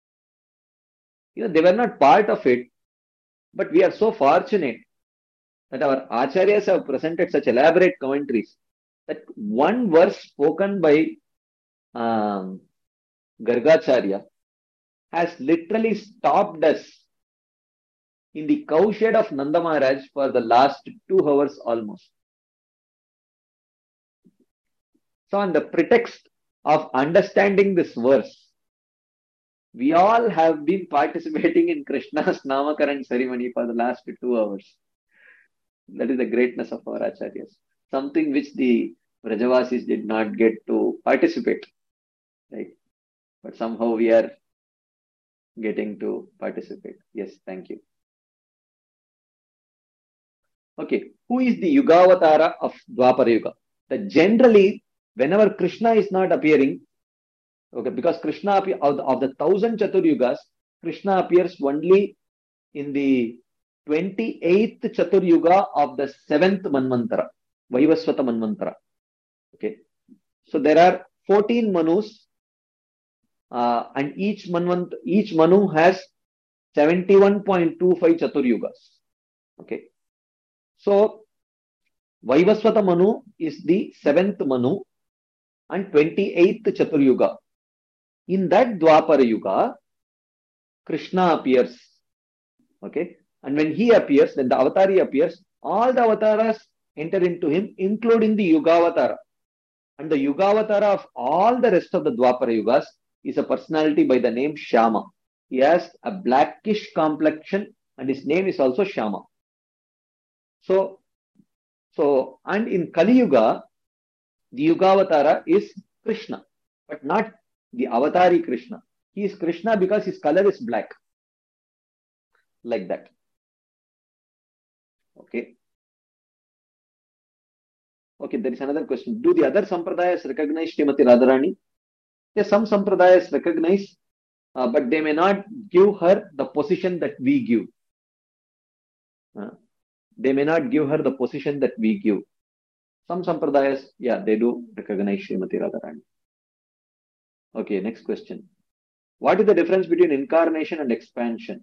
S1: You know, they were not part of it, but we are so fortunate that our acharyas have presented such elaborate commentaries that one verse spoken by um, Gargacharya has literally stopped us in the cowshed of Nanda Maharaj for the last two hours almost. So on the pretext of understanding this verse, we all have been participating in Krishna's Namakaran ceremony for the last two hours. That is the greatness of our acharyas. Something which the Vrajavasis did not get to participate. Right? But somehow we are getting to participate. Yes, thank you. Okay, who is the Yugavatara of Dwapara Yuga? That generally, whenever Krishna is not appearing, okay, because Krishna appear, of, the, of the thousand Chatur Yugas, Krishna appears only in the twenty-eighth Chatur Yuga of the seventh Manvantara, Vaivaswata Manvantara. Okay, so there are fourteen Manus, uh, and each Manvant, each Manu has seventy-one point two five Chatur Yugas. Okay, so Vaivaswata Manu is the seventh Manu and twenty-eighth Chatur Yuga. In that Dwapara Yuga, Krishna appears. Okay, and when he appears, then the Avatari appears, all the Avataras enter into him, including the Yugavatara. And the Yugavatara of all the rest of the Dwapara Yugas is a personality by the name Shyama. He has a blackish complexion and his name is also Shyama. So, so and in Kali Yuga, the Yugavatara is Krishna, but not the Avatari Krishna. He is Krishna because his color is black. Like that. Okay. Okay, there is another question. Do the other Sampradayas recognize Srimati Radharani? Yes, some Sampradayas recognize, uh, but they may not give her the position that we give. Uh, they may not give her the position that we give. Some Sampradayas, yeah, they do recognize Srimati Radharani. Okay, next question. What is the difference between incarnation and expansion?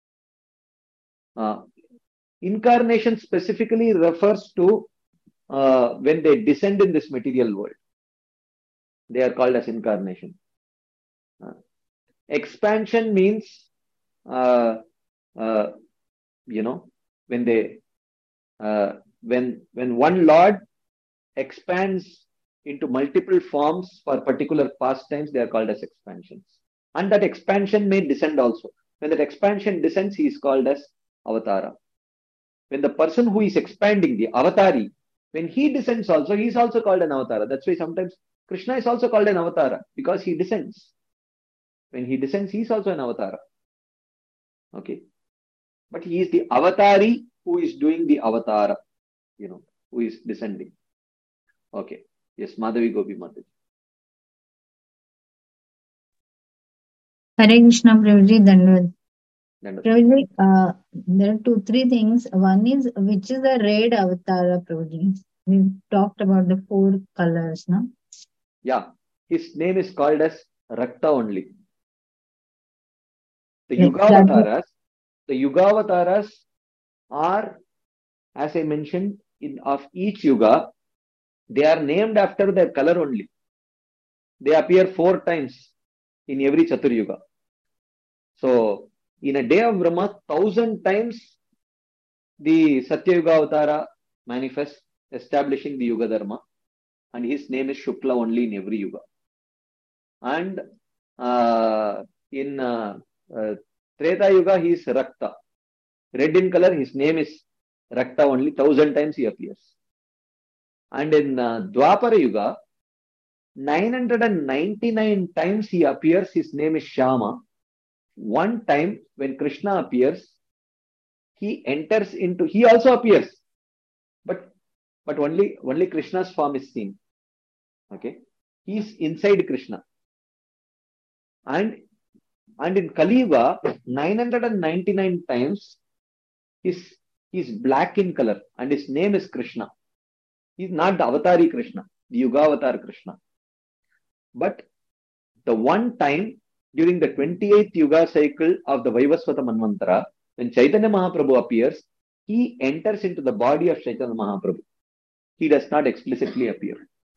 S1: Uh, incarnation specifically refers to uh, when they descend in this material world. They are called as incarnation. Uh, expansion means, uh, uh, you know, when they, uh, when when one Lord expands into multiple forms for particular pastimes, they are called as expansions. And that expansion may descend also. When that expansion descends, he is called as Avatara. When the person who is expanding, the Avatari, when he descends also, he is also called an Avatara. That's why sometimes Krishna is also called an Avatara because he descends. When he descends, he is also an Avatara. Okay. But he is the Avatari who is doing the Avatara, you know, who is descending. Okay. Yes, Madhavi Gopi Mataji.
S2: Hare Krishna, Prabhuji, Dandavad. Prabhuji, uh, there are two, three things. One is, which is the red avatar, Prabhuji? We talked about the four colors, no?
S1: Yeah, his name is called as Rakta only. The
S2: Yes,
S1: Yugavataras, the Yugavataras are, as I mentioned, in of each Yuga, they are named after their color only. They appear four times in every Chatur Yuga. So, in a day of Brahma, thousand times the Satya Yuga Avatara manifests, establishing the Yuga Dharma, and his name is Shukla only in every Yuga. And uh, in uh, uh, Treta Yuga, he is Rakta. Red in color, his name is Rakta only, thousand times he appears. And in uh, Dwapara Yuga, nine hundred ninety-nine times he appears, his name is Shyama. One time when Krishna appears, he enters into, he also appears, but but only, only Krishna's form is seen. Okay, he is inside Krishna. And, and in Kali Yuga, nine hundred ninety-nine times, his, he is black in color and his name is Krishna. He is not the Avatari Krishna, the Yugavatar Krishna. But the one time during the twenty-eighth Yuga cycle of the Vaivasvata Manvantara, when Chaitanya Mahaprabhu appears, he enters into the body of Chaitanya Mahaprabhu. He does not explicitly appear.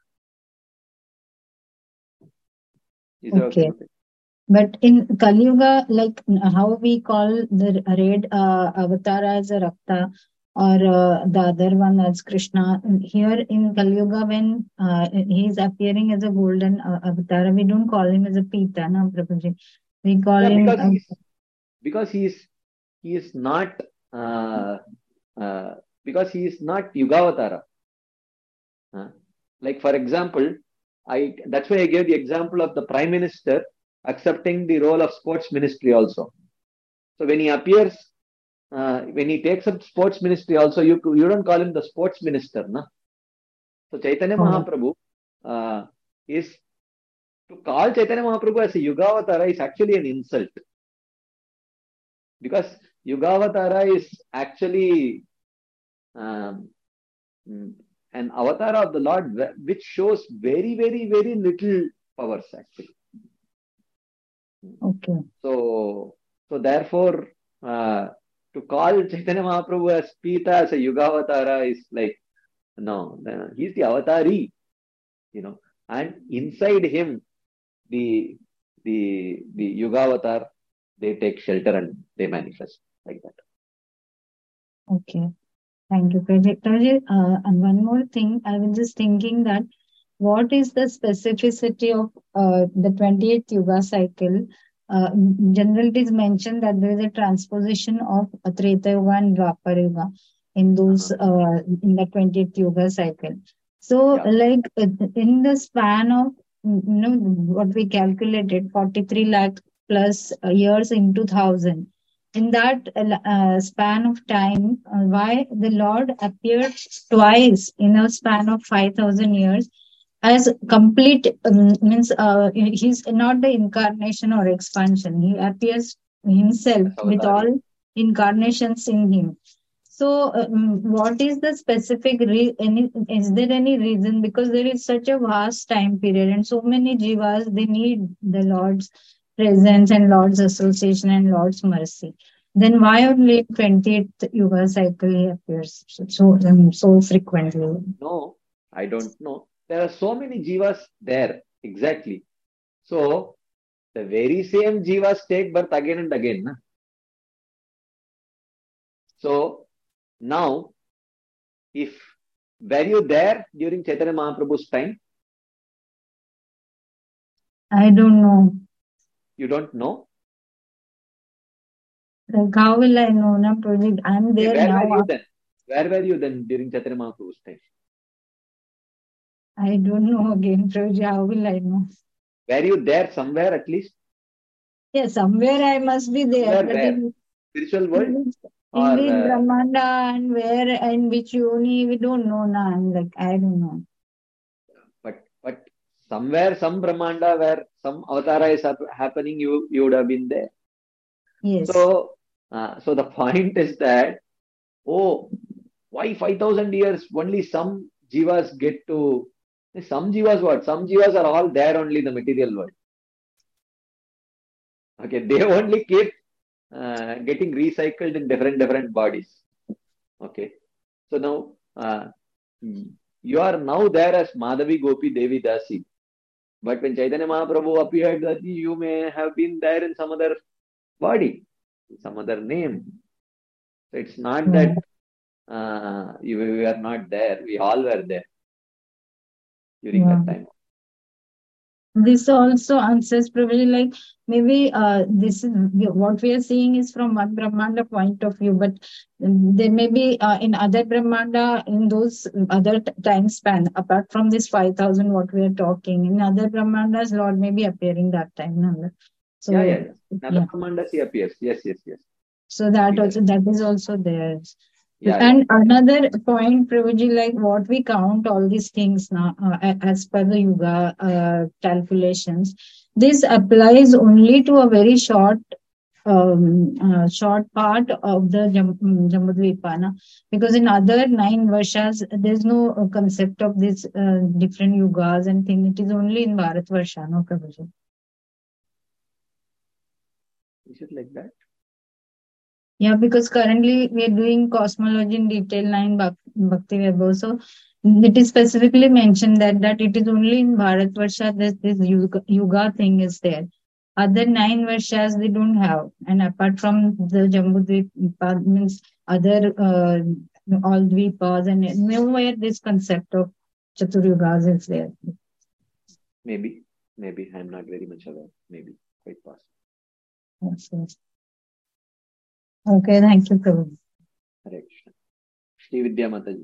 S1: Is that
S2: Okay.
S1: okay?
S2: But in Kali Yuga, like how we call the red uh, avatar as a Rakta, or uh, the other one as Krishna, here in Kali Yuga, when uh, he is appearing as a golden uh, avatar, we don't call him as a Pita, no, Prabhuji. We call
S1: Yeah,
S2: him.
S1: because
S2: Uh,
S1: he's because he is he is not uh, uh, because he is not Yugavatara. Uh, like for example, I that's why I gave the example of the Prime Minister accepting the role of sports ministry also. So when he appears, uh, when he takes up sports ministry also, you you don't call him the sports minister, na? So Chaitanya
S2: oh,
S1: Mahaprabhu uh, is to call Chaitanya Mahaprabhu as a Yugavatara is actually an insult, because Yugavatara is actually um, an avatar of the Lord, which shows very, very, very little powers actually.
S2: okay.
S1: So, so therefore, uh, to call Chaitanya Mahaprabhu as Pita, as a Yugavatara is like, no, he's the avatari, you know, and inside him, the the the Yugavatar, they take shelter and they manifest like that.
S2: Okay. Thank you, Project. Uh, and one more thing, I was just thinking that what is the specificity of uh, the twenty-eighth Yuga cycle? Uh, generally, it is mentioned that there is a transposition of Treta Yuga and Dwapara Yuga in those
S1: Uh-huh.
S2: uh, in the twentieth Yuga cycle. So,
S1: Yeah.
S2: like in the span of you know what we calculated, forty-three lakh plus years into thousand. In that uh, span of time, uh, why the Lord appeared twice in a span of five thousand years as complete um, means uh, he's not the incarnation or expansion. He appears himself with all incarnations in him. So, um, what is the specific re- any? Is there any reason? Because there is such a vast time period and so many jivas, they need the Lord's presence and Lord's association and Lord's mercy. Then why only twentieth Yuga cycle he appears so so, um, so frequently?
S1: No, I don't know. There are so many jivas there, exactly. So, the very same jivas take birth again and again. Na? So, now, if were you there during Chaitanya Mahaprabhu's time?
S2: I don't know.
S1: You don't know?
S2: Like, how will I know, na, Project? I'm there
S1: okay, where
S2: now.
S1: Were you then? Where were you then during Chaitanya Mahaprabhu's time?
S2: I don't know again, Project. How will I know?
S1: Were you there somewhere at least?
S2: Yeah, somewhere I must be there.
S1: Somewhere
S2: but
S1: where?
S2: in,
S1: Spiritual world?
S2: in which,
S1: or,
S2: in which
S1: uh,
S2: Brahmanda and where and which yoni, we don't know now. I'm like, I don't know.
S1: But but somewhere, some Brahmanda where some avatara is happening, you, you would have been there.
S2: Yes.
S1: So, uh, so the point is that, oh, why five thousand years? Only some jivas get to, some jivas what? Some jivas are all there only in the material world. Okay, they only keep uh, getting recycled in different, different bodies. Okay, so now uh, you are now there as Madhavi Gopi Devi Dasi. But when Chaitanya Mahaprabhu appeared, you may have been there in some other body, some other name. So it's not
S2: Hmm.
S1: that uh, you, we are not there. We all were there during
S2: Yeah.
S1: that time.
S2: This also answers probably like maybe uh, this is what we are seeing is from one Brahmanda point of view, but there may be uh, in other Brahmanda in those other t- time span apart from this five thousand what we are talking in other Brahmandas, Lord may be appearing that time. No? So
S1: yeah, yeah, yeah. Another
S2: yeah.
S1: Brahmanda he appears. Yes, yes, yes.
S2: So that
S1: He
S2: also
S1: does.
S2: that is also there.
S1: Yeah,
S2: and
S1: yeah.
S2: another point, Prabhuji, like what we count all these things now uh, as per the Yuga uh, calculations, this applies only to a very short um, uh, short part of the Jam- Jambudvipana, because in other nine Varshas, there's no uh, concept of this uh, different Yugas and thing. It is only in Bharat Varsha, no, Prabhuji?
S1: Is it like that?
S2: Yeah, because currently we are doing cosmology in detail nine Bhak- Bhakti Vaibhav. So it is specifically mentioned that that it is only in Bharatvarsha that this yuga, yuga thing is there. Other nine Varshas they don't have. And apart from the Jambudvipa means other uh, all Dvipas and nowhere this concept of Chaturyugas is there.
S1: Maybe, maybe I'm not very much aware. Maybe quite possible.
S2: Yes, yes. Okay, thank you, Prabhu.
S1: Hare Krishna. Shri Vidya Mataji.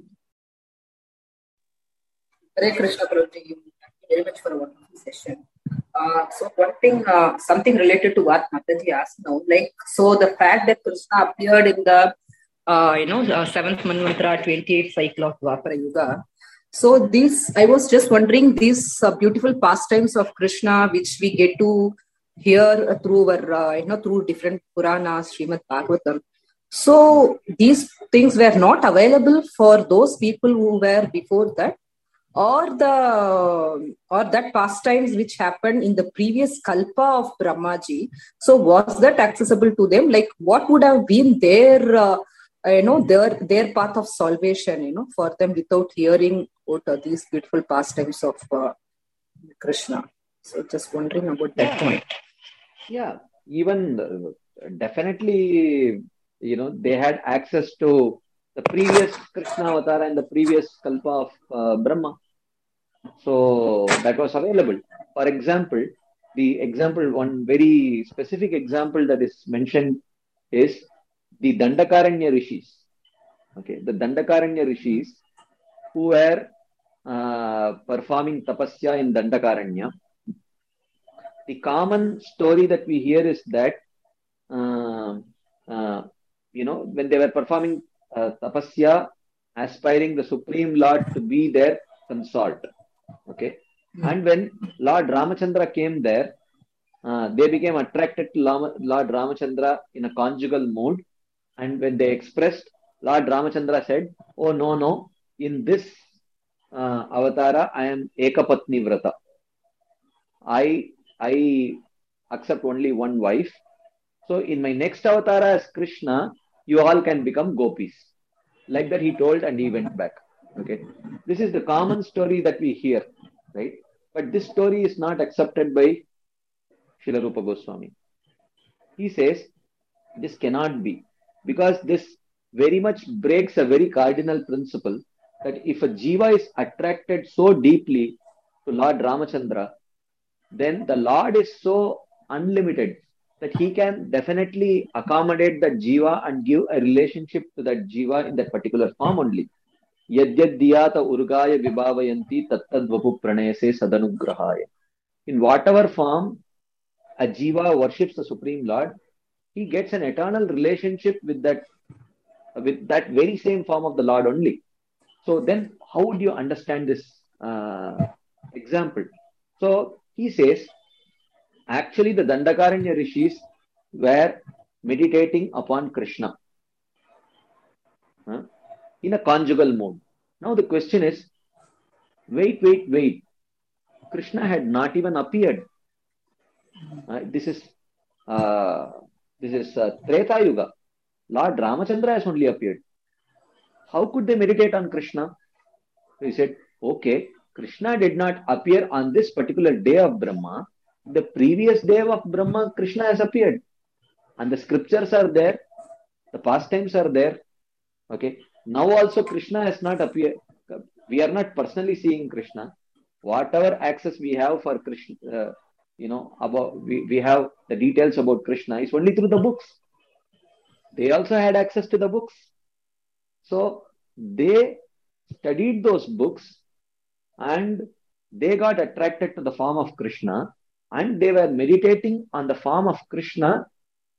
S3: Hare Krishna, Prabhuji. Thank you very much for a wonderful session. Uh, so one thing, uh, something related to what Mataji asked now, like, so the fact that Krishna appeared in the, uh, you know, uh, seventh Manvantara, twenty-eighth cycle of Dwapara Yuga. So this, I was just wondering, these uh, beautiful pastimes of Krishna, which we get to hear through our, uh, you know, through different Puranas, Srimad Bhagavatam. So these things were not available for those people who were before that, or the or that pastimes which happened in the previous kalpa of Brahmaji. So was that accessible to them? Like, what would have been their uh, you know their their path of salvation, you know, for them without hearing about uh, these beautiful pastimes of uh, Krishna? So just wondering about that point.
S1: Yeah, even uh, definitely, you know, they had access to the previous Krishna avatar and the previous kalpa of uh, Brahma. So that was available. For example, the example, one very specific example that is mentioned is the Dandakaranya Rishis. Okay, the Dandakaranya Rishis who were uh, performing tapasya in Dandakaranya. The common story that we hear is that, uh, uh, you know, when they were performing uh, tapasya, aspiring the Supreme Lord to be their consort. Okay. And when Lord Ramachandra came there, uh, they became attracted to Lord Ramachandra in a conjugal mood. And when they expressed, Lord Ramachandra said, oh, no, no, in this uh, avatara, I am Ekapatni Vrata. I, I accept only one wife. So in my next avatara as Krishna, you all can become gopis. Like that he told, and he went back. Okay. This is the common story that we hear, right? But this story is not accepted by Srila Rupa Goswami. He says, this cannot be, because this very much breaks a very cardinal principle that if a jiva is attracted so deeply to Lord Ramachandra, then the Lord is so unlimited that he can definitely accommodate that jiva and give a relationship to that jiva in that particular form only. Yadyad diyata urgaya vibhavayanti tattadvapu pranayase sadanugrahaya. In whatever form a jiva worships the Supreme Lord, he gets an eternal relationship with that, with that very same form of the Lord only. So then how would you understand this uh, example? So he says, actually the Dandakaranya Rishis were meditating upon Krishna huh, in a conjugal mode. Now the question is, wait, wait, wait. Krishna had not even appeared. Uh, this is uh, this is uh, Treta Yuga. Lord Ramachandra has only appeared. How could they meditate on Krishna? So he said, okay, Krishna did not appear on this particular day of Brahma. The previous day of Brahma, Krishna has appeared. And the scriptures are there. The pastimes are there. Okay. Now also Krishna has not appeared. We are not personally seeing Krishna. Whatever access we have for Krishna, uh, you know, about we, we have the details about Krishna is only through the books. They also had access to the books. So they studied those books and they got attracted to the form of Krishna and they were meditating on the form of Krishna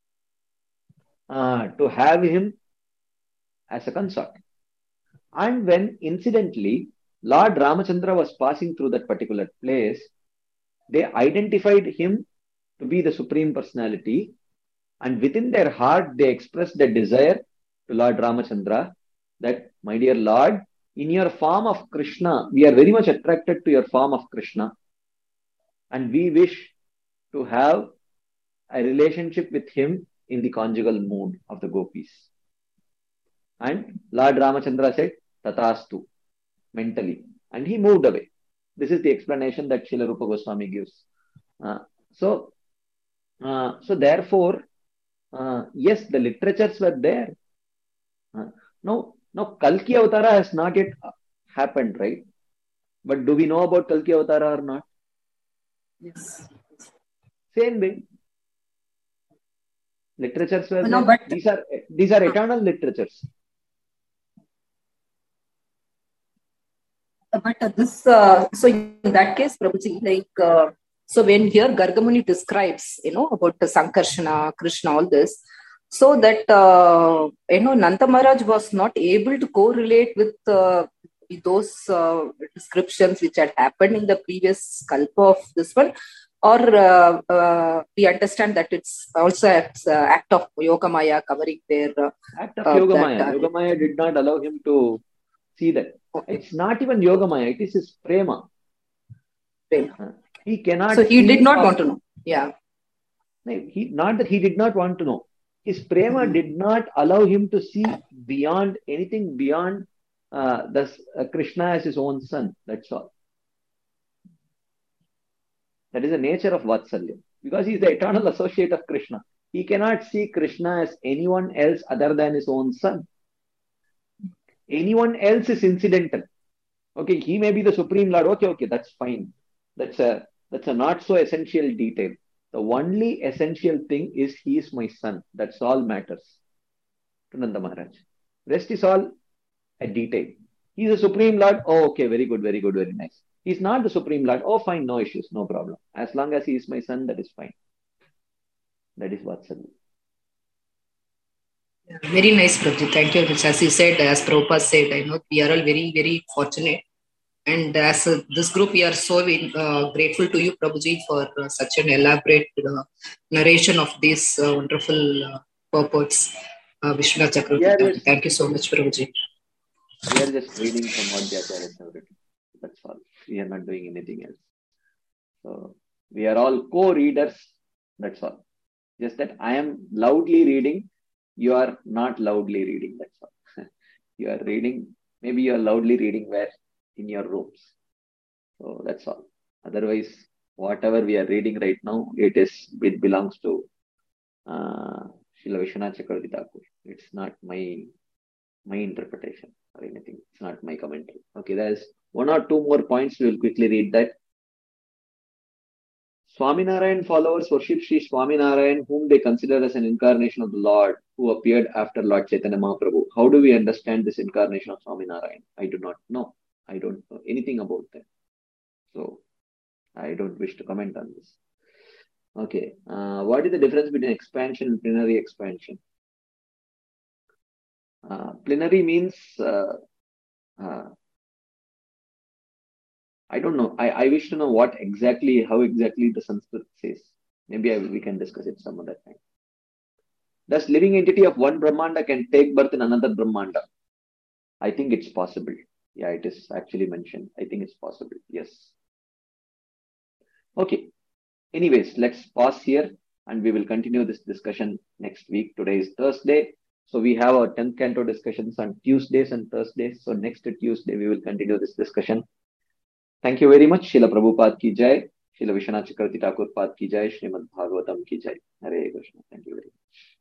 S1: uh, to have him as a consort. And when incidentally Lord Ramachandra was passing through that particular place, they identified him to be the Supreme Personality, and within their heart they expressed the desire to Lord Ramachandra that, my dear Lord, in your form of Krishna, we are very much attracted to your form of Krishna, and we wish to have a relationship with him in the conjugal mood of the gopis. And Lord Ramachandra said, Tatastu, mentally. And he moved away. This is the explanation that Srila Rupa Goswami gives. Uh, so, uh, so therefore, uh, yes, the literatures were there. Uh, now, now Kalki Avatara has not yet happened, right? But do we know about Kalki Avatara or not?
S3: Yes.
S1: Same way. Literatures were
S3: No,
S1: there.
S3: but
S1: These are these are eternal literatures.
S3: But uh, this, uh, so in that case, Prabhuji, like, uh, so when here Gargamuni describes, you know, about the Sankarshana, Krishna, all this, so that, uh, you know, Nanda Maharaj was not able to correlate with uh, those uh, descriptions which had happened in the previous kalpa of this one, or uh, uh, we understand that it's also an uh, act of Yogamaya covering their... Uh,
S1: act of
S3: uh,
S1: Yogamaya.
S3: that, uh,
S1: Yogamaya did not allow him to see that. Okay. It's not even Yogamaya, it is his prema.
S3: prema.
S1: Uh, he cannot
S3: So he
S1: see
S3: did not
S1: of,
S3: want to know. Yeah.
S1: He, not that he did not want to know. His prema
S3: Mm-hmm.
S1: did not allow him to see beyond anything beyond uh, the, uh, Krishna as his own son. That's all. That is the nature of Vatsalya. Because he is the eternal associate of Krishna. He cannot see Krishna as anyone else other than his own son. Anyone else is incidental. Okay, he may be the Supreme Lord. Okay, okay, that's fine. That's a that's a not so essential detail. The only essential thing is he is my son. That's all matters to Nanda Maharaj. Rest is all a detail. He is a Supreme Lord. Oh, okay, very good, very good, very nice. He's not the Supreme Lord. Oh, fine, no issues, no problem. As long as he is my son, that is fine. That is Vatsalya.
S3: Yeah, very nice, Prabhuji. Thank you. As you said, as Prabhupada said, I know we are all very, very fortunate. And as uh, this group, we are so uh, grateful to you, Prabhuji, for uh, such an elaborate uh, narration of these uh, wonderful uh, purports. Uh, Vishwanath Chakravarti. Thank you so much, Prabhuji.
S1: We are just reading from what the Acharyas have written. That's all. We are not doing anything else. So we are all co-readers. That's all. Just that I am loudly reading. You are not loudly reading. That's all. You are reading. Maybe you are loudly reading where? In your rooms. So that's all. Otherwise, whatever we are reading right now, it is it belongs to uh, Srila Vishwanath Chakravarti Thakur. It's not my my interpretation or anything. It's not my commentary. Okay, there's one or two more points. We will quickly read that. Swaminarayan followers worship Sri Swaminarayan, whom they consider as an incarnation of the Lord, who appeared after Lord Chaitanya Mahaprabhu. How do we understand this incarnation of Swaminarayan? I do not know. I don't know anything about that. So, I don't wish to comment on this. Okay, uh, what is the difference between expansion and plenary expansion? Uh, plenary means, uh, uh, I don't know. I, I wish to know what exactly, how exactly the Sanskrit says. Maybe I, we can discuss it some other time. Does living entity of one Brahmanda can take birth in another Brahmanda? I think it's possible. Yeah, it is actually mentioned. I think it's possible. Yes. Okay. Anyways, let's pause here and we will continue this discussion next week. Today is Thursday. So we have our tenth canto discussions on Tuesdays and Thursdays. So next Tuesday, we will continue this discussion. Thank you very much. Srila Prabhupada ki jai. Srila Vishwanath Chakravarti Thakur Pad ki jai. Srimad Bhagavatam ki jai. Hare Krishna. Thank you very much.